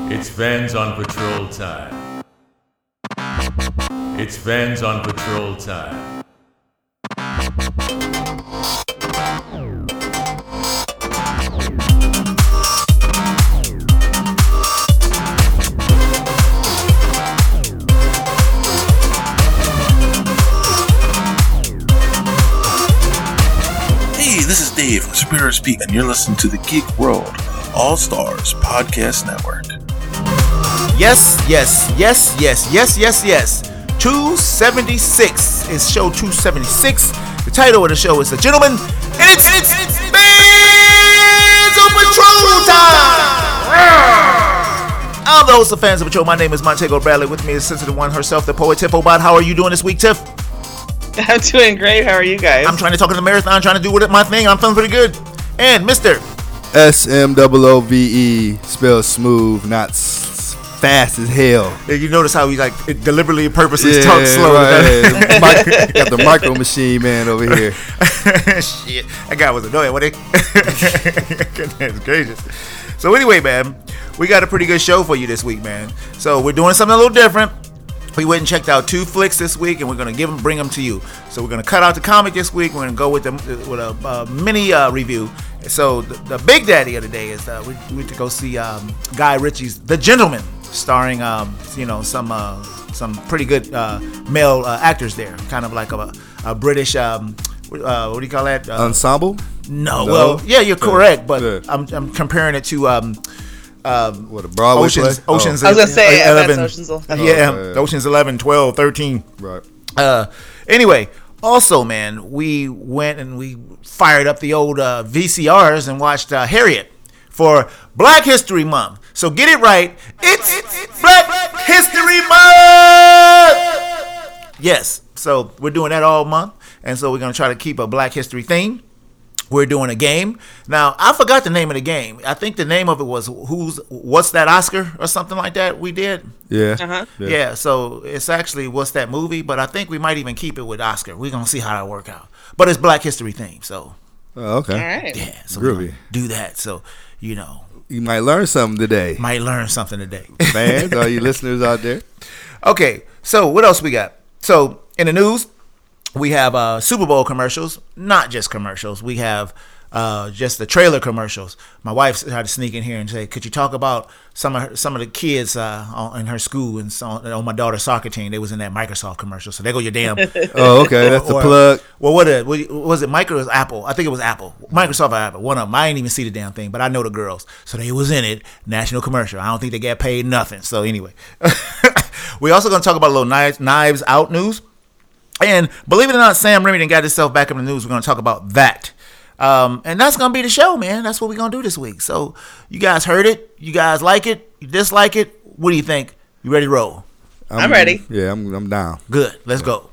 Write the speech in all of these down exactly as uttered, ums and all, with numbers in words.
It's Vans on Patrol time. It's Vans on Patrol time. Hey, this is Dave from Superior Speak, and you're listening to the Geek World All Stars Podcast Network. Yes, yes, yes, yes, yes, yes, yes. two seventy-six is show two seventy-six. The title of the show is The Gentleman, and it's, it's, it's Fans of Patrol time! I'm the host of Fans of Patrol. My name is Montego Bradley. With me is Sensitive One herself, the poet Tiff Obot. How are you doing this week, Tiff? I'm doing great. How are you guys? I'm trying to talk in the marathon, trying to do my thing. I'm feeling pretty good. And Mister S M O O V E, spelled smooth, not s- fast as hell. You notice how he like deliberately, purposely Yeah, talks slow. right. Mic- got the micro machine man over here. Shit, that guy was annoying, wasn't he? Goodness gracious. So anyway, man, we got a pretty good show for you this week, man. So we're doing something a little different. We went and checked out two flicks this week, and we're gonna give them, bring them to you. So we're gonna cut out the comic this week. We're gonna go with them with a uh, mini uh, review. So the, the big daddy of the day is uh, we, we went to go see um, Guy Ritchie's The Gentleman, starring um, you know some uh, some pretty good uh, male uh, actors there, kind of like a, a British um, uh, what do you call that? Uh, Ensemble? no, No? well, yeah, you're correct, but Yeah. I'm, I'm comparing it to um, um, What, a Broadway Ocean's, play? Ocean's I was gonna say, yeah, eleven, that's Ocean's eleven. yeah, Oh, yeah. Ocean's eleven, twelve, thirteen. Oh, right. Uh, anyway, also, man, we went and we fired up the old uh, V C Rs and watched uh, Harriet for Black History Month. So get it right, it's Black History Month. Yes, so we're doing that all month, and so we're gonna try to keep a Black History theme. We're doing a game. Now, I forgot the name of the game. I think the name of it was Who's What's That Oscar or something like that we did. Yeah. Uh-huh. Yeah. so it's actually What's That Movie, but I think we might even keep it with Oscar. We're going to see how that work out. But it's Black History themed, so Oh, okay. All right. yeah. So we're Groovy. gonna do that. So, you know, You might learn something today. might learn something today. Fans, all you listeners out there. Okay, so what else we got? So in the news, we have uh, Super Bowl commercials, not just commercials. We have uh, just the trailer commercials. My wife tried to sneak in here and say, "Could you talk about some of her, some of the kids uh, on, in her school and so, on my daughter's soccer team? They was in that Microsoft commercial. So there go your damn." Oh, okay. That's the Or- plug. Well, what, a, what was it? Micro or Apple? I think it was Apple. Microsoft or Apple. One of them. I ain't even see the damn thing, but I know the girls. So they was in it. National commercial. I don't think they got paid nothing. So anyway, we also gonna talk about a little knives, knives out news. And believe it or not, Sam Remington got himself back in the news. We're going to talk about that. Um, and that's going to be the show, man. That's what we're going to do this week. So you guys heard it. You guys like it. You dislike it. What do you think? You ready to roll? I'm ready. Yeah, I'm, I'm down. Good. Let's go.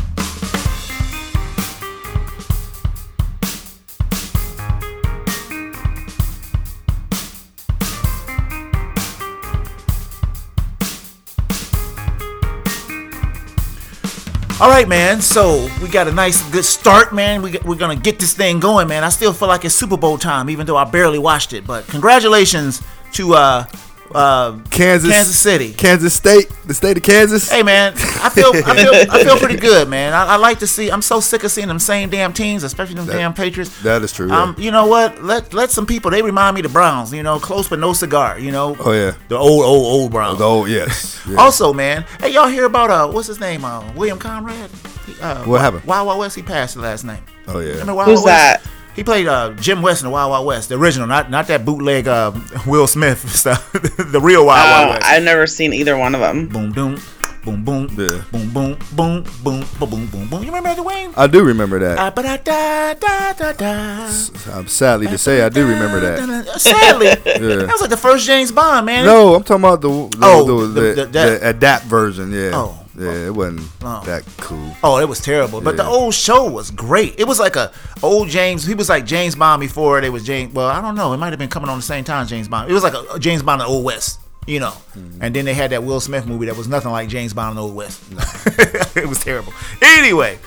All right, man. So we got a nice, good start, man. We, we're going to get this thing going, man. I still feel like it's Super Bowl time, even though I barely watched it. But congratulations to uh, uh, Kansas, Kansas City. Kansas State, the state of Kansas. Hey, man, I feel I feel I feel pretty good, man. I, I like to see. I'm so sick of seeing them same damn teams, especially them That- damn Patriots. That is true. Yeah. Um, you know what? Let let some people. They remind me of the Browns. You know, close but no cigar. You know. Oh, yeah. The old old old Browns. oh, yes. Yeah. Also, man, hey, y'all hear about uh, what's his name? Uh, William Conrad. He, uh, What happened? Wild Wild West. He passed the last name. Oh, yeah. Remember Wild Who's Wild West? that? He played uh, Jim West in the Wild Wild West, the original, not not that bootleg uh, Will Smith stuff. The real Wild Wild Oh, West. I've never seen either one of them. Boom, boom, boom, boom, Yeah. boom, boom, boom, boom, boom, boom, boom, boom. You remember that, Dwayne? I do remember that. Ah, ba-da-da, da, da, da. I'm sadly to say I do remember that. that. Sadly, that was like the first James Bond, man. No, I'm talking about the the, Oh, the, the- the, the- that- the adapt version. Yeah. Oh. Yeah, it wasn't Oh. that cool. Oh, it was terrible. But the Yeah. old show was great. It was like a old James. He was like James Bond before they was James. Well, I don't know. It might have been coming on the same time. James Bond. It was like a, a James Bond in the Old West. You know. Mm-hmm. And then they had that Will Smith movie that was nothing like James Bond in the Old West. it was terrible. Anyway,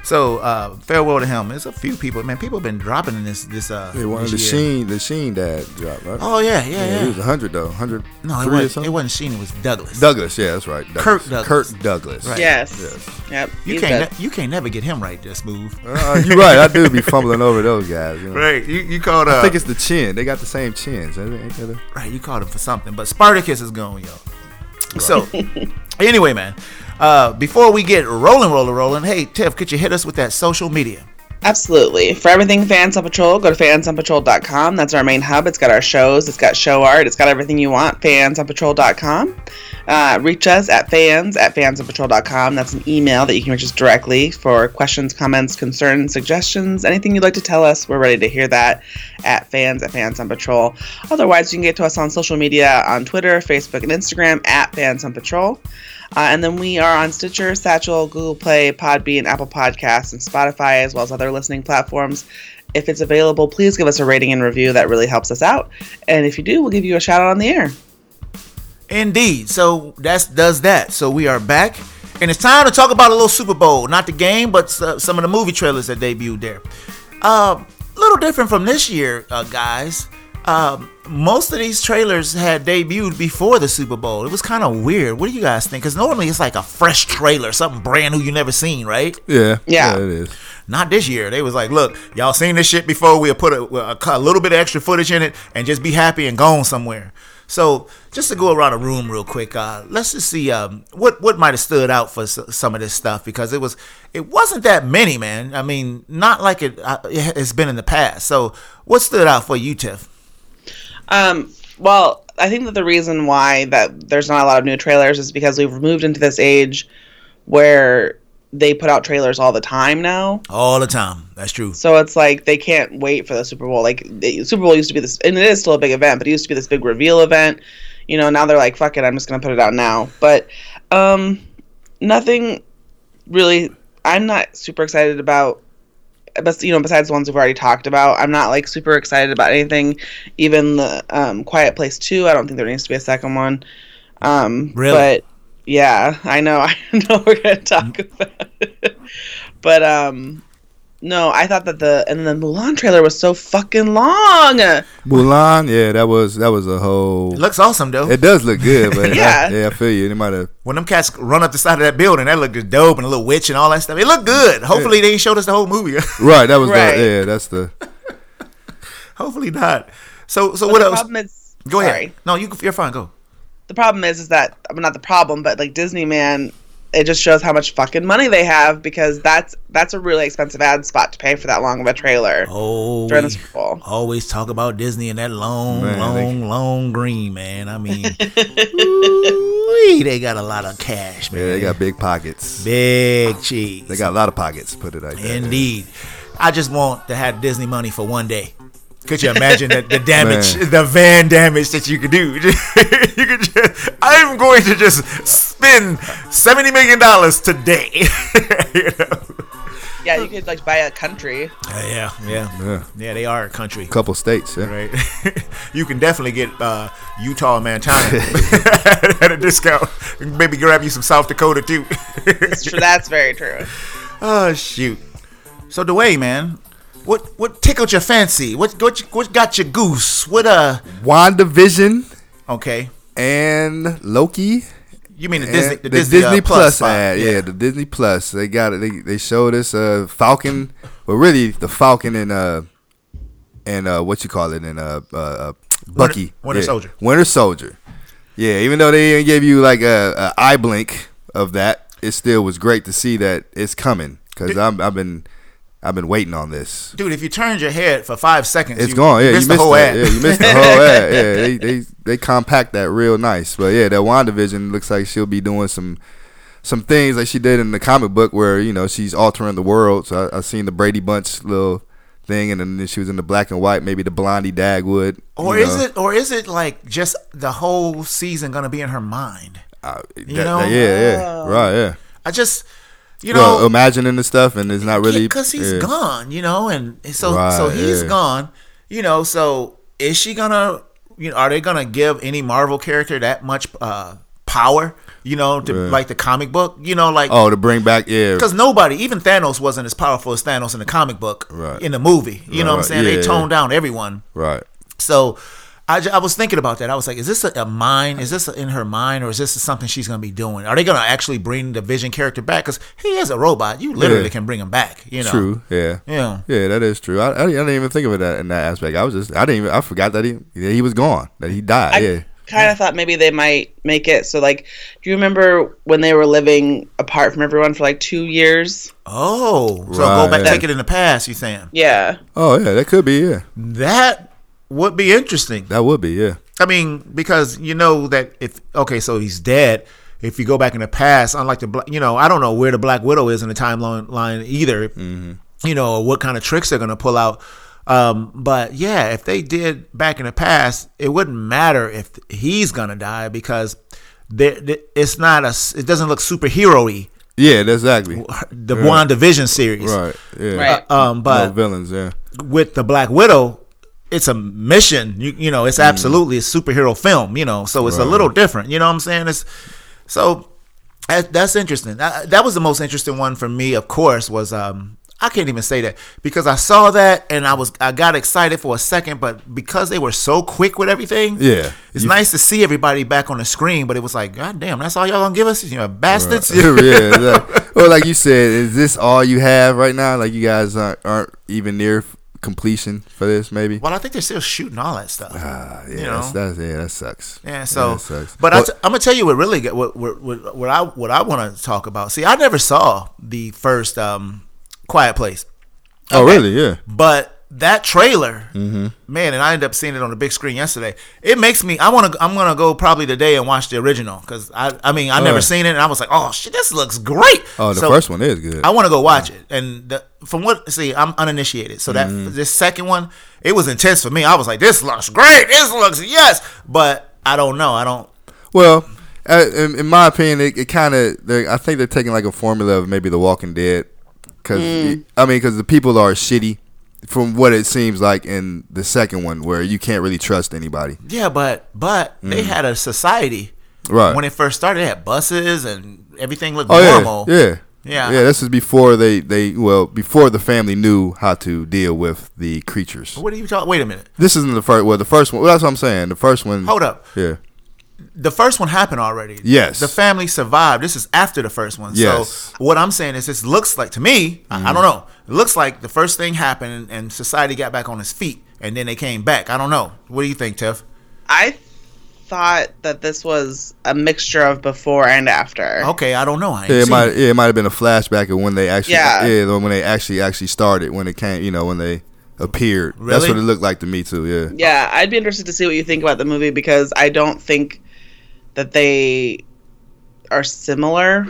So uh, farewell to him. There's a few people, man. People have been dropping in this this. Uh, They wanted the this year. Sheen, the Sheen dad drop, right? Oh yeah, yeah, yeah. He was a hundred though, hundred. No, it or wasn't. something. It wasn't Sheen. It was Douglas. Douglas, yeah, that's right. Douglas. Kirk Douglas. Kirk Douglas. Right. Yes. Yes. Yep. You he's can't. good. Ne- you can't never get him right. Just Smooth. Uh, you're right. I do be fumbling over those guys. You know? Right. You you called. Uh, I think it's the chin. They got the same chins. Ain't they? Ain't they? right. You called him for something, but Spartacus is gone, yo. So, anyway, man. Uh, before we get rolling, rolling, rolling. Hey, Tiff, could you hit us with that social media? Absolutely. For everything Fans on Patrol, go to fans on patrol dot com. That's our main hub. It's got our shows. It's got show art. It's got everything you want. fans on patrol dot com. Uh, reach us at fans at fans on patrol dot com. That's an email that you can reach us directly for questions, comments, concerns, suggestions, anything you'd like to tell us. We're ready to hear that at fans at Fans on Patrol. Otherwise, you can get to us on social media on Twitter, Facebook, and Instagram at Fans on Patrol. Uh, and then we are on Stitcher, Satchel, Google Play, Podbean, Apple Podcasts, and Spotify, as well as other listening platforms. If it's available, please give us a rating and review. That really helps us out. And if you do, we'll give you a shout out on the air. Indeed. So that's does that. So we are back, and it's time to talk about a little Super Bowl. Not the game, but uh, some of the movie trailers that debuted there. A uh, little different from this year, uh, guys. Um, most of these trailers had debuted before the Super Bowl. It was kind of weird. What do you guys think? Because normally it's like a fresh trailer, something brand new you never seen, right? Yeah. Yeah. it is. Not this year. They was like, look, y'all seen this shit before. We'll put a, a, a little bit of extra footage in it and just be happy and gone somewhere. So just to go around the room real quick, uh, let's just see um, what what might have stood out for s- some of this stuff, because it was it wasn't that many, man. I mean, not like it uh, it's been in the past. So what stood out for you, Tiff? Um, well, I think that the reason why that there's not a lot of new trailers is because we've moved into this age where they put out trailers all the time now. All the time. That's true. So it's like they can't wait for the Super Bowl. Like the Super Bowl used to be this, and it is still a big event, but it used to be this big reveal event. You know, now they're like, fuck it, I'm just gonna put it out now. But um, nothing really. I'm not super excited about. But you know, besides the ones we've already talked about, I'm not like super excited about anything. Even the um, Quiet Place two, I don't think there needs to be a second one. Um, Really? But yeah, I know, I know we're gonna talk about it. But um, no, I thought that the and the Mulan trailer was so fucking long. Mulan, yeah, that was that was a whole. It looks awesome, though. It does look good, but Yeah. I, yeah, I feel you. They might have. When them cats run up the side of that building, that looked dope, and a little witch and all that stuff. It looked good. Hopefully they ain't showed us the whole movie. Right, that was Right. the yeah. That's the. Hopefully not. So so But what the else? problem is, Go sorry. ahead. No, you you're fine. Go. The problem is, is that I mean, not the problem, but like Disney, man, it just shows how much fucking money they have, because that's that's a really expensive ad spot to pay for that long of a trailer Oh, during the Super Bowl. always talk about Disney and that long, Man, long, they- long green, man. I mean, ooh-wee, they got a lot of cash, man. Yeah, they got big pockets. big cheese. They got a lot of pockets. Put it like that. Indeed. I just want to have Disney money for one day. Could you imagine the, the damage, Man. the van damage that you could do? You could just, I'm going to just spend seventy million dollars today. You know? Yeah, you could like buy a country. Uh, yeah, yeah, Yeah. yeah. They are a country, Couple states. Yeah. right? You can definitely get uh, Utah and Montana at a discount. Maybe grab you some South Dakota too. It's true. That's very true. Oh shoot! So Dwayne, man, what what tickled your fancy? What what what got your goose? What uh? WandaVision Okay, and Loki. you mean the And Disney the, the Disney, Disney uh, Plus spot. ad, yeah. the Disney Plus. They got it. They they showed us uh Falcon, well, really the Falcon and uh and uh what you call it and uh uh, uh Bucky, Winter yeah. Soldier. Winter Soldier. Yeah, even though they didn't give you like a, a eye blink of that, it still was great to see that it's coming, because I'm I've been I've been waiting on this. Dude, if you turned your head for five seconds, It's you gone. Yeah, missed you missed the whole that. ad. Yeah, you missed the whole ad. Yeah, they, they they compact that real nice. But yeah, that WandaVision looks like she'll be doing some some things like she did in the comic book, where you know she's altering the world. So I, I seen the Brady Bunch little thing, and then she was in the black and white, maybe the Blondie Dagwood. Or you is know. it or is it like just the whole season gonna be in her mind? Uh, you that- know? that- yeah, yeah, right, yeah. I just you You know know, imagining the stuff, and it's not really because he's yeah. gone, you know, and so so Right, he's yeah. gone, you know. So is she gonna, you know, are they gonna give any Marvel character that much uh, power, you know, to, Yeah. like the comic book, you know, like Oh, to bring back yeah. because nobody, even Thanos, wasn't as powerful as Thanos in the comic book, Right. in the movie. You know what I'm Right, saying? They yeah. toned down everyone. Right. So I, ju- I was thinking about that. I was like, is this a, a mind? Is this in her mind, or is this something she's going to be doing? Are they going to actually bring the Vision character back? Because he is a robot. You literally Yeah. can bring him back. You know. True. Yeah. Yeah. Yeah, that is true. I, I, didn't- I didn't even think of it that, in that aspect. I was just I didn't even I forgot that he that he was gone, that he died. I yeah. kind of thought maybe they might make it so, like, do you remember when they were living apart from everyone for like two years? Oh, so Right, go back, yeah. take it in the past. You saying Yeah. Oh yeah, that could be. Yeah, that would be interesting. that would be. Yeah. I mean, because you know that if okay, so he's dead. If you go back in the past, unlike the Bla- you know, I don't know where the Black Widow is in the timeline line either. Mm-hmm. You know, or what kind of tricks they're gonna pull out. Um, but yeah, if they did back in the past, it wouldn't matter if he's gonna die because there, there- it's not a. It doesn't look superhero-y. Yeah, that's exactly. The Yeah. WandaVision series, Right. Yeah. Right. Um, No but villains. Yeah. with the Black Widow, it's a mission. You you know, it's absolutely a superhero film. You know, so it's a Right. little different. You know what I'm saying? It's so that, that's interesting. That, that was the most interesting one for me. Of course, was um I can't even say that because I saw that and I was I got excited for a second, but because they were so quick with everything, Yeah. it's You- nice to see everybody back on the screen. But it was like, God damn, that's all y'all gonna give us, you know, bastards. yeah. Like, well, like you said, is this all you have right now? Like you guys aren't, aren't even near f- completion for this, maybe. Well, I think they're still shooting all that stuff. Ah, yeah, you know? that's, that's yeah, that sucks. Yeah, so, that sucks. but Well- I t- I'm gonna tell you what really get what what what, what I what I want to talk about. See, I never saw the first um, Quiet Place, Oh, Okay. really? Yeah. but that trailer, Mm-hmm. man, and I ended up seeing it on the big screen yesterday. It makes me. I want to. I'm gonna go probably today and watch the original because I. I mean, I Oh. never seen it, and I was like, oh shit, this looks great. Oh, the So, first one is good. I want to go watch it, and the, from what see, I'm uninitiated, so that Mm-hmm. this second one, it was intense for me. I was like, this looks great. This looks yes, but I don't know. I don't. Well, uh, in, in my opinion, it, it kind of. I think they're taking like a formula of maybe The Walking Dead, because I mean, because the people are shitty, from what it seems like in the second one, where you can't really trust anybody. Yeah, but but they had a society Mm. Right. when it first started. They had buses and everything looked Oh normal. yeah, yeah, Yeah. yeah. This is before they they well before the family knew how to deal with the creatures. What are you talking? Wait a minute. This isn't the first. Well, the first one. Well, that's what I'm saying. The first one. Hold up. Yeah. The first one happened already. Yes. The family survived. This is after the first one. Yes. So what I'm saying is, this looks like to me. I, I don't know. It looks like the first thing happened and, and society got back on its feet, and then they came back. I don't know. What do you think, Tiff? I thought that this was a mixture of before and after. Okay, I don't know. I ain't Yeah, it seen might. it. Yeah, it might have been a flashback of when they actually. Yeah. Yeah. when they actually actually started. When it came. You know, when they appeared. That's Really? what it looked like to me too. Yeah. Yeah, I'd be interested to see what you think about the movie because I don't think that they are similar.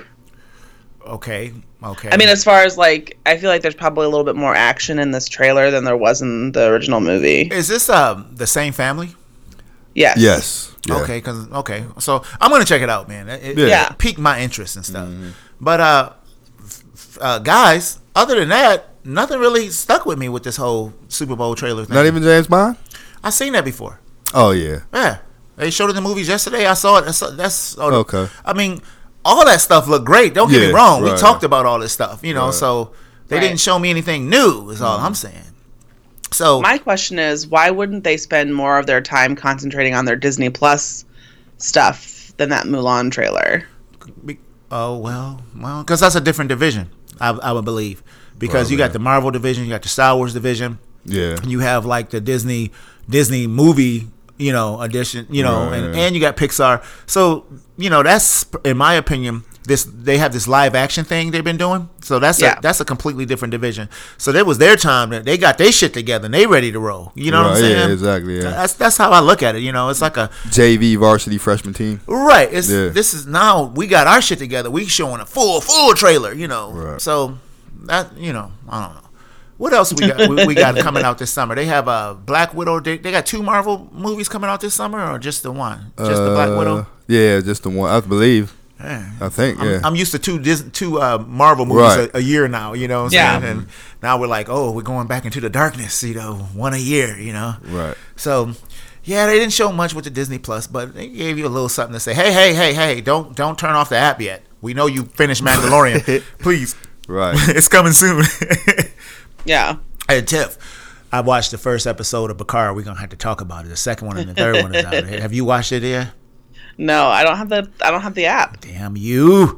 Okay. Okay. I mean, as far as like, I feel like there's probably a little bit more action in this trailer than there was in the original movie. is this um the same family? Yes. Yes. Yeah. Okay, cause okay, so I'm gonna check it out, man. It, it- Yeah. Yeah. it piqued my interest and stuff. But uh, f- uh, guys, other than that, nothing really stuck with me with this whole Super Bowl trailer thing. Not even James Bond. I seen that before. Oh yeah. Yeah, they showed it in the movies yesterday. I saw it. That's, that's oh, Okay. I mean, all that stuff looked great. Don't get me Yeah, wrong. We right. talked about all this stuff, you know. Right. So they Right. didn't show me anything new. Is all I'm saying. So My question is, why wouldn't they spend more of their time concentrating on their Disney Plus stuff than that Mulan trailer? Be- oh well, well, because that's a different division. I, I would believe because you got the Marvel division, you got the Star Wars division, Yeah. you have like the Disney Disney movie, you know, edition, you know, Right, and, yeah. and you got Pixar. So you know, that's in my opinion. This they have this live action thing they've been doing. So that's Yeah. a that's a completely different division. So that was their time that they got their shit together and they ready to roll. You know what I'm Right, saying? yeah, exactly, yeah. That's that's how I look at it. You know, it's like a J V varsity freshman team. Right. It's Yeah. this is now we got our shit together. We showing a full full trailer, you know. Right. So that you know, I don't know. What else we got? we, we got coming out this summer. They have a Black Widow. They, they got two Marvel movies coming out this summer, or just the one? Just the Black Uh, Widow. Yeah, just the one. I believe. Yeah. I think. I'm, Yeah. I'm used to two Dis- two uh, Marvel movies Right. a, a year now. You know what I'm Yeah. saying? And now we're like, oh, we're going back into the darkness. You know, one a year. You know. Right. So, Yeah, they didn't show much with the Disney Plus, but they gave you a little something to say. Hey, hey, hey, hey! Don't don't turn off the app yet. We know you finished Mandalorian. Please, Right. it's coming soon. Yeah. Hey, Tiff, I watched the first episode of Bakar. We're gonna have to talk about it. The second one and the third one is out. Have you watched it yet? No, I don't have the I don't have the app. Damn you!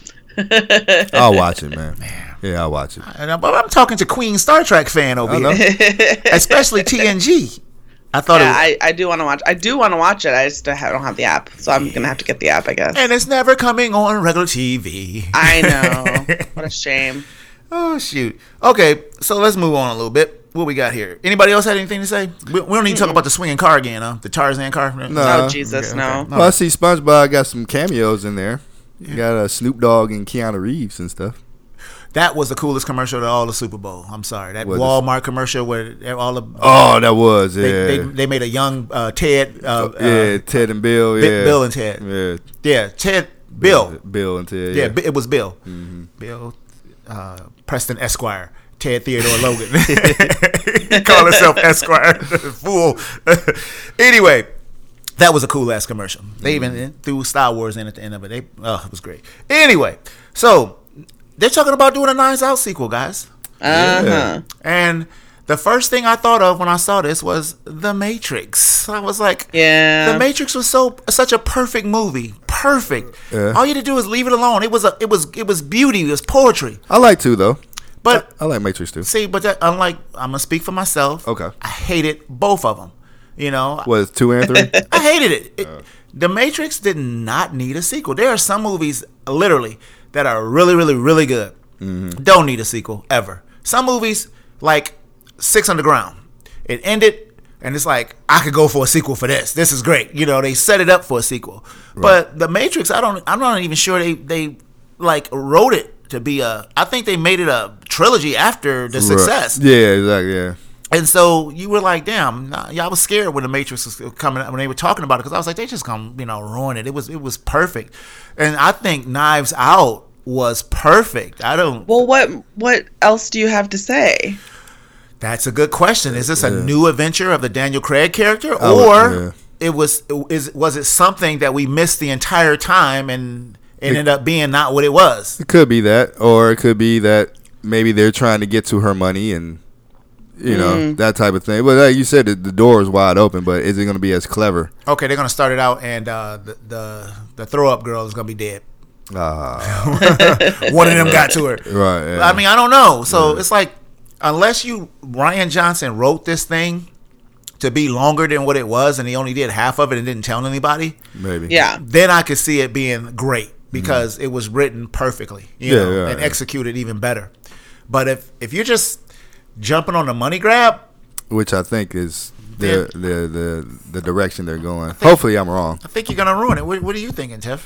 I'll watch it, man. Yeah, I'll watch it. And I'm, I'm talking to Queen Star Trek fan over I know. here, especially T N G. I thought Yeah, it was, I, I do want to watch. I do want to watch it. I just don't have, don't have the app, so I'm gonna have to get the app, I guess. and it's never coming on regular T V. I know. What a shame. Oh shoot. Okay, so let's move on a little bit. What we got here? Anybody else had anything to say? We, we don't need to talk about the swinging car again, huh? The Tarzan car. No. Oh Uh, Jesus, okay, no. okay. Well, I see SpongeBob got some cameos in there. You got uh, Snoop Dogg and Keanu Reeves and stuff. That was the coolest commercial to all the Super Bowl. I'm sorry, that Was it? Walmart commercial where all the Oh, that was yeah. they, they they made a young uh, Ted. Uh, yeah, uh, Ted and Bill. Bi- Yeah, Bill and Ted. Yeah, Yeah, Ted. Bill. Bill and Ted. Yeah, Yeah, Bi- it was Bill. Mm-hmm. Bill uh, Preston Esquire. Ted Theodore Logan. He called himself Esquire. Fool. Anyway, that was a cool ass commercial. They Mm-hmm. even threw Star Wars in at the end of it. They, oh, it was great. Anyway, so they're talking about doing a Knives Out sequel, guys. Uh huh. And the first thing I thought of when I saw this was The Matrix. I was like, Yeah. The Matrix was so such a perfect movie. Perfect. Yeah. All you had to do is leave it alone. It was a it was it was beauty. It was poetry. I like two though. But I like Matrix too. see, but that, unlike I'm gonna speak for myself. Okay. I hated both of them. You know, Was two and three? I hated it. it The Matrix did not need a sequel. There are some movies, literally, that are really, really, really good. Mm-hmm. Don't need a sequel ever. Some movies, like Six Underground, it ended, and it's like I could go for a sequel for this. This is great. You know, they set it up for a sequel. But The Matrix, I don't. I'm not even sure they they like wrote it to be a. I think they made it a trilogy after the success. Right. Yeah, exactly. Yeah. And so you were like, damn, nah, yeah, I was scared when The Matrix was coming out, when they were talking about it, because I was like, they just come, you know, ruin it. It was, it was perfect. And I think Knives Out was perfect. I don't. Well, what what else do you have to say? That's a good question. Is this a new adventure of the Daniel Craig character, I would- or yeah. it was is was it something that we missed the entire time and it ended up being not what it was? It could be that, or it could be that maybe they're trying to get to her money and you know Mm. that type of thing. But like you said, the, the door is wide open. But is it going to be as clever? Okay, they're gonna start it out, and uh, the the the throw up girl is gonna be dead. Ah, One of them got to her. right. Yeah. I mean, I don't know. So it's like, unless you Ryan Johnson wrote this thing to be longer than what it was, and he only did half of it and didn't tell anybody, maybe. Yeah. then I could see it being great because it was written perfectly, you Yeah, know, yeah, and yeah. executed even better. But if if you're just jumping on the money grab, Which I think is the Yeah. the, the the direction they're going. Hopefully, I'm wrong. I think you're gonna ruin it. What, what are you thinking, Tiff?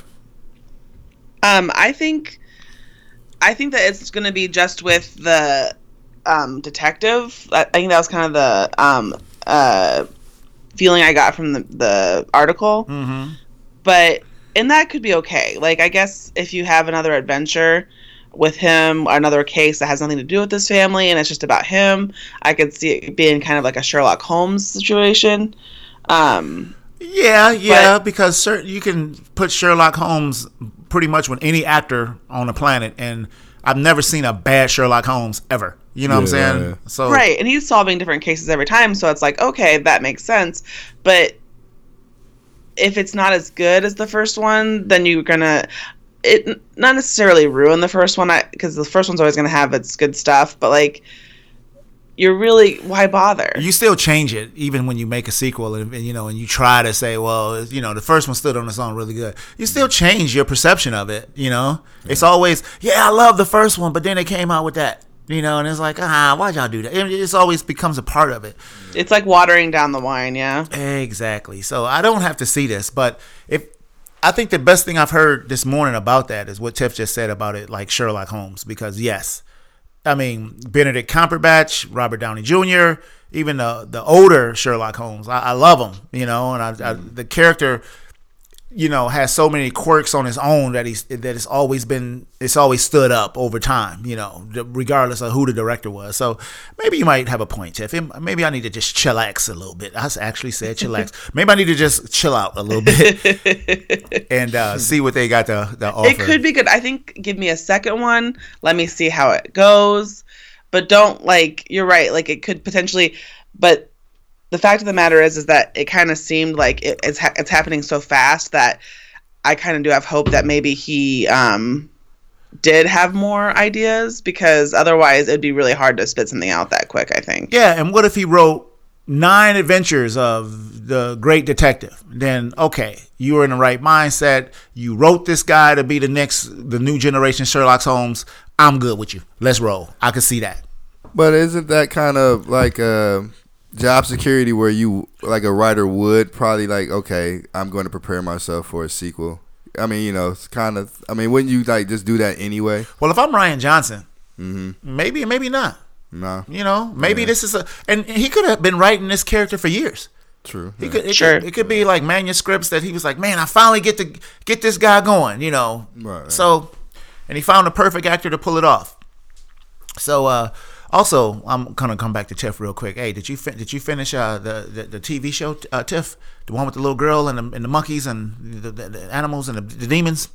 Um, I think, I think that it's going to be just with the um, detective. I, I think that was kind of the um, uh, feeling I got from the, the article. Mm-hmm. But and that could be okay. Like, I guess if you have another adventure with him, or another case that has nothing to do with this family, and it's just about him, I could see it being kind of like a Sherlock Holmes situation. Um, Yeah, yeah, But- because cer- you can put Sherlock Holmes pretty much with any actor on the planet, and I've never seen a bad Sherlock Holmes ever. You know what I'm Yeah, saying? yeah. So Right, and he's solving different cases every time, so it's like, okay, that makes sense. But if it's not as good as the first one, then you're gonna it not necessarily ruin the first one, because the first one's always gonna have its good stuff. But like, you're really why bother? you still change it even when you make a sequel, and, and you know, and you try to say, well, you know, the first one stood on its own really good. You still change your perception of it. You know, it's always, yeah, I love the first one, but then they came out with that. You know, and it's like, ah, why'd y'all do that? It it's always becomes a part of it. It's like watering down the wine, yeah. Exactly. So I don't have to see this, but if I think the best thing I've heard this morning about that is what Tiff just said about it, like Sherlock Holmes, because yes, I mean Benedict Cumberbatch, Robert Downey Junior, even the the older Sherlock Holmes, I, I love him, you know, and I, I, the character you know, has so many quirks on his own that he's that it's always been it's always stood up over time, you know, regardless of who the director was. So maybe you might have a point, Tiff. Maybe I need to just chillax a little bit. I actually said chillax. Maybe I need to just chill out a little bit and uh, see what they got to, to offer. It could be good. I think give me a second one. Let me see how it goes. But don't like you're right. Like it could potentially, but. The fact of the matter is, is that it kind of seemed like it, it's ha- it's happening so fast that I kind of do have hope that maybe he um, did have more ideas, because otherwise it'd be really hard to spit something out that quick, I think. Yeah, and what if he wrote nine adventures of the great detective? Then, okay, you were in the right mindset. You wrote this guy to be the next, the new generation Sherlock Holmes. I'm good with you. Let's roll. I can see that. But isn't that kind of like uh job security where you, like a writer would probably like, okay, I'm going to prepare myself for a sequel? I mean, you know, it's kind of, I mean, wouldn't you like just do that anyway? Well, if I'm Rian Johnson, mm-hmm. maybe, maybe not. No. You know, maybe yeah. this is a, and he could have been writing this character for years. True. He yeah. could, it sure. Could, it could be like manuscripts that he was like, man, I finally get to get this guy going, you know. Right, right. So, and he found the perfect actor to pull it off. So, uh, also, I'm gonna come back to Tiff real quick. Hey, did you fin- did you finish uh, the, the the T V show, uh, Tiff? The one with the little girl and the, and the monkeys and the, the, the animals and the, the demons?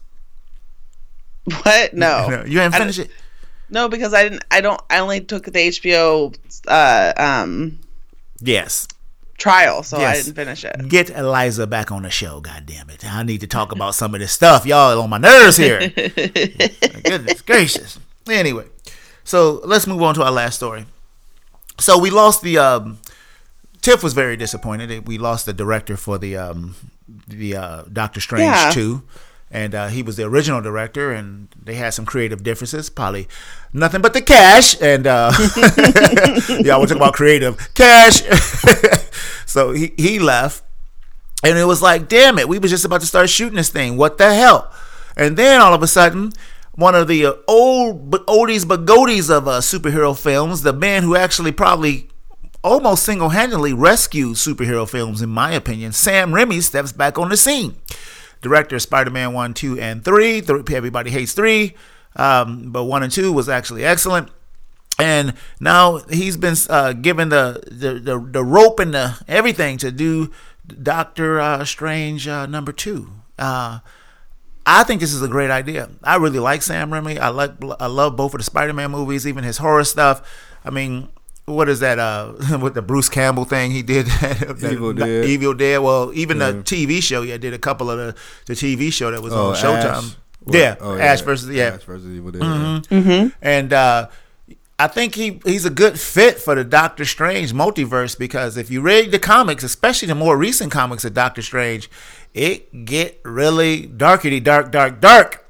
What? No, no you haven't finished it. No, because I didn't. I don't. I only took the H B O uh, um Yes. trial, so Yes. I didn't finish it. Get Eliza back on the show. God damn it! I need to talk about some of this stuff. Y'all on my nerves here. My goodness gracious. Anyway. So let's move on to our last story. So we lost the. Um, Tiff was very disappointed. We lost the director for the um, the uh, Doctor Strange Yeah. two, and uh, he was the original director, and they had some creative differences. Probably nothing but the cash, and uh, y'all were talking about creative cash. So he he left, and it was like, damn it, we was just about to start shooting this thing. What the hell? And then all of a sudden, one of the uh, old but oldies but goodies of uh, superhero films, the man who actually probably almost single-handedly rescued superhero films, in my opinion, Sam Raimi, steps back on the scene. Director of Spider-Man one, two, and three. Everybody hates three, um, but one and two was actually excellent. And now he's been uh, given the, the, the, the rope and the everything to do Doctor uh, Strange uh, number two. Uh, I think this is a great idea. I really like Sam Raimi. I like I love both of the Spider-Man movies, even his horror stuff. I mean, what is that? Uh, with the Bruce Campbell thing he did, Evil Dead. Evil Dead. Well, even yeah. the T V show. Yeah, did a couple of the the T V show that was oh, on Showtime. Ash. What? Yeah, oh, Ash versus yeah, Ash versus Evil Dead. Mm-hmm. Yeah. Mm-hmm. And uh, I think he he's a good fit for the Doctor Strange multiverse, because if you read the comics, especially the more recent comics of Doctor Strange, it get really darkity dark, dark, dark.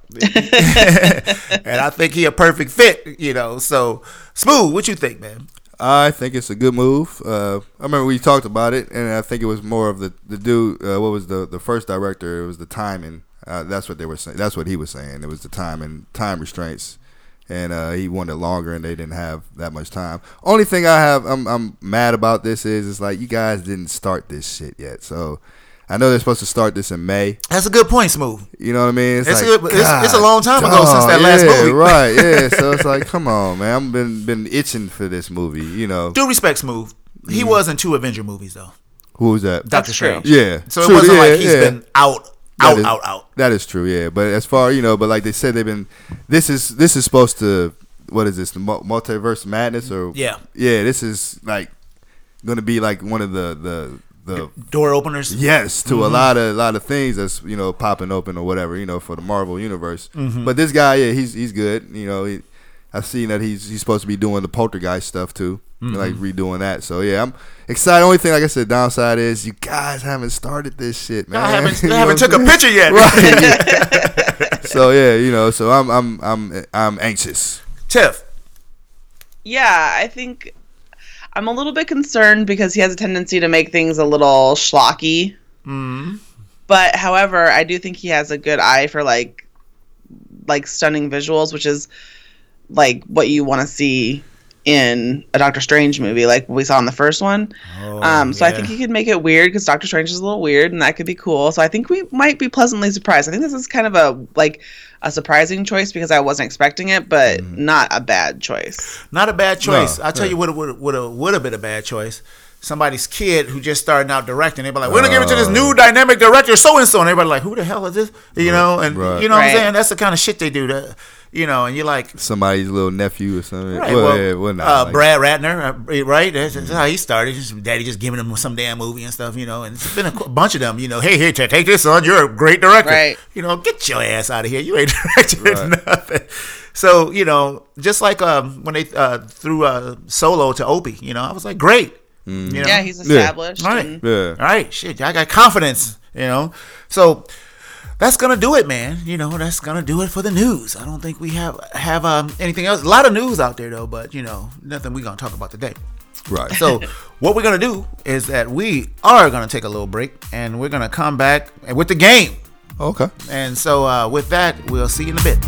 And I think he a perfect fit, you know. So, Smooth, what you think, man? I think it's a good move. Uh, I remember we talked about it, and I think it was more of the the dude. Uh, what was the the first director? It was the timing. Uh, that's what they were saying. That's what he was saying. It was the time and time restraints, and uh, he wanted longer, and they didn't have that much time. Only thing I have, I'm I'm mad about this is, is like you guys didn't start this shit yet. So I know they're supposed to start this in May. That's a good point, Smooth. You know what I mean? It's, like, good, it's, God, it's a long time ago dog, since that yeah, last movie. Right, yeah. So it's like, come on, man. I've been been itching for this movie, you know. Due respect, Smooth. He Mm-hmm. was in two Avenger movies, though. Who was that? Doctor That's true. Strange. Yeah. So True, it wasn't yeah, like he's yeah. been out, That out, is- out, out. That is true, yeah. But as far, you know, but like they said, they've been. This is this is supposed to. What is this? The mul- multiverse madness, or Yeah. yeah. This is like going to be like one of the the the Door openers. yes to Mm-hmm. a lot of lot of things that's, you know, popping open or whatever, you know, for the Marvel universe. Mm-hmm. But this guy, yeah, he's he's good. You know, he, I've seen that he's he's supposed to be doing the Poltergeist stuff too, Mm-hmm. like redoing that. So yeah, I'm excited. Only thing, like I said, downside is you guys haven't started this shit, man. I haven't, You I know haven't what took I'm a picture yet. Right. So yeah, you know, so I'm I'm I'm I'm anxious. Tiff. Yeah, I think I'm a little bit concerned because he has a tendency to make things a little schlocky. Mm. But however, I do think he has a good eye for like like stunning visuals, which is like what you want to see in a Doctor Strange movie, like we saw in the first one. Oh, um, so yeah. I think he could make it weird because Doctor Strange is a little weird, and that could be cool. So I think we might be pleasantly surprised. I think this is kind of a like a surprising choice because I wasn't expecting it, but mm. not a bad choice. Not a bad choice. No, I'll tell yeah. you what would would would have been a bad choice. Somebody's kid who just started out directing, they'd be like, "We're gonna give it to this new dynamic director, so and so," and everybody like, "Who the hell is this?" You know, and Right. you know what Right. I'm saying? That's the kind of shit they do. To, you know, and you're like, Somebody's little nephew or something. right, well, well, yeah, well, not uh, like- Brad Ratner, uh, right? That's, that's how he started. His daddy just giving him some damn movie and stuff, you know. And it's been a qu- bunch of them, you know. Hey, here, t- take this, son. You're a great director. Right. You know, get your ass out of here. You ain't directing Right. nothing. So, you know, just like um, when they uh, threw uh, Solo to Opie, you know, I was like, great. Mm. You know? Yeah, he's established. Right. and- Yeah. All right, shit, I got confidence, you know. So that's gonna do it, man. You know, that's gonna do it for the news. I don't think we have have um, anything else. A lot of news out there though, but you know, nothing we gonna talk about today. Right. So what we're gonna do is that we are gonna take a little break, and we're gonna come back with the game. Okay. And so uh, with that, we'll see you in a bit.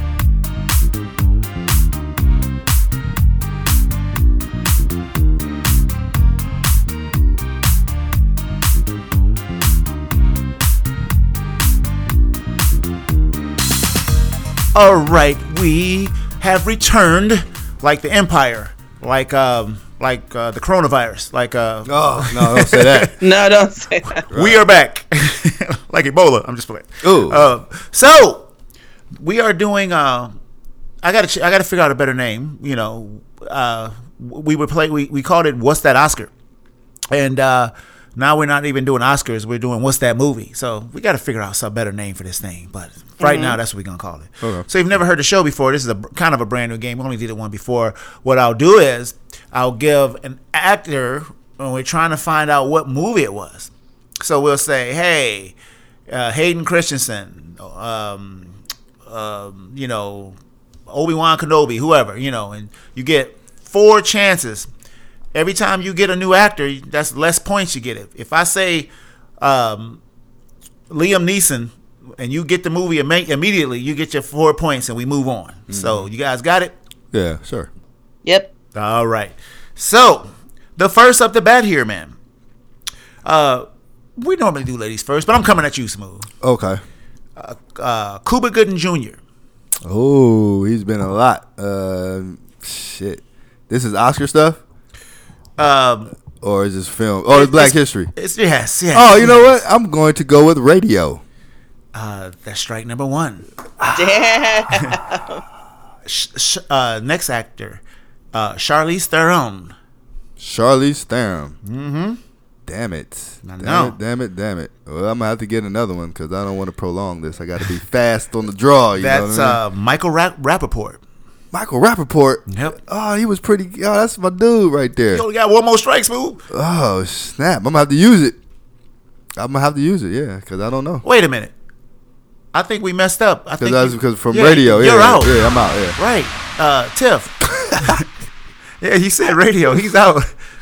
All right, we have returned, like the Empire, like um, like uh, the coronavirus, like uh, Oh no! Don't say that. No, don't say that. we are back, like Ebola. I'm just playing. Ooh. Uh, so we are doing. Uh, I got to. I got to figure out a better name. You know, uh, we were play. We, we called it "What's That Oscar," and uh, now we're not even doing Oscars. We're doing "What's That Movie." So we got to figure out some better name for this thing. But right now, that's what we're gonna call it. Okay. So if you've never heard the show before, this is a kind of a brand new game. We only did it one before. What I'll do is I'll give an actor when we're trying to find out what movie it was. So we'll say, "Hey, uh, Hayden Christensen, um, um, you know, Obi-Wan Kenobi, whoever, you know," and you get four chances. Every time you get a new actor, that's less points you get. If, if I say um, Liam Neeson and you get the movie imme- immediately, you get your four points and we move on. Mm-hmm. So you guys got it? Yeah. Sure. Yep. All right. So the first up the bat here, man. Uh, we normally do ladies first, but I'm coming at you, Smooth. Okay. Uh, Cuba Gooding Junior Oh, he's been a lot. Uh, shit. This is Oscar stuff, Um, or is this film? Oh, it's Black History. It's yes, yes. Oh, you know what? I'm going to go with Radio. Uh, that's strike number one. Damn. Sh- sh- uh, next actor, uh, Charlize Theron. Charlize Theron. Mm-hmm. Damn it. I Damn know. it, damn it, damn it. Well, I'm going to have to get another one because I don't want to prolong this. I got to be fast on the draw. You know That's what I mean? uh, Michael Ra- Rappaport. Michael Rappaport. Yep. Oh, he was pretty. Oh, that's my dude right there. You only got one more strike, Smooth. Oh, snap. I'm going to have to use it. I'm going to have to use it, yeah, because I don't know. Wait a minute. I think we messed up. I Because think that's you- because from yeah, radio. You're yeah, out. Yeah, I'm out, yeah. Right. Uh, Tiff. Yeah, he said radio. He's out.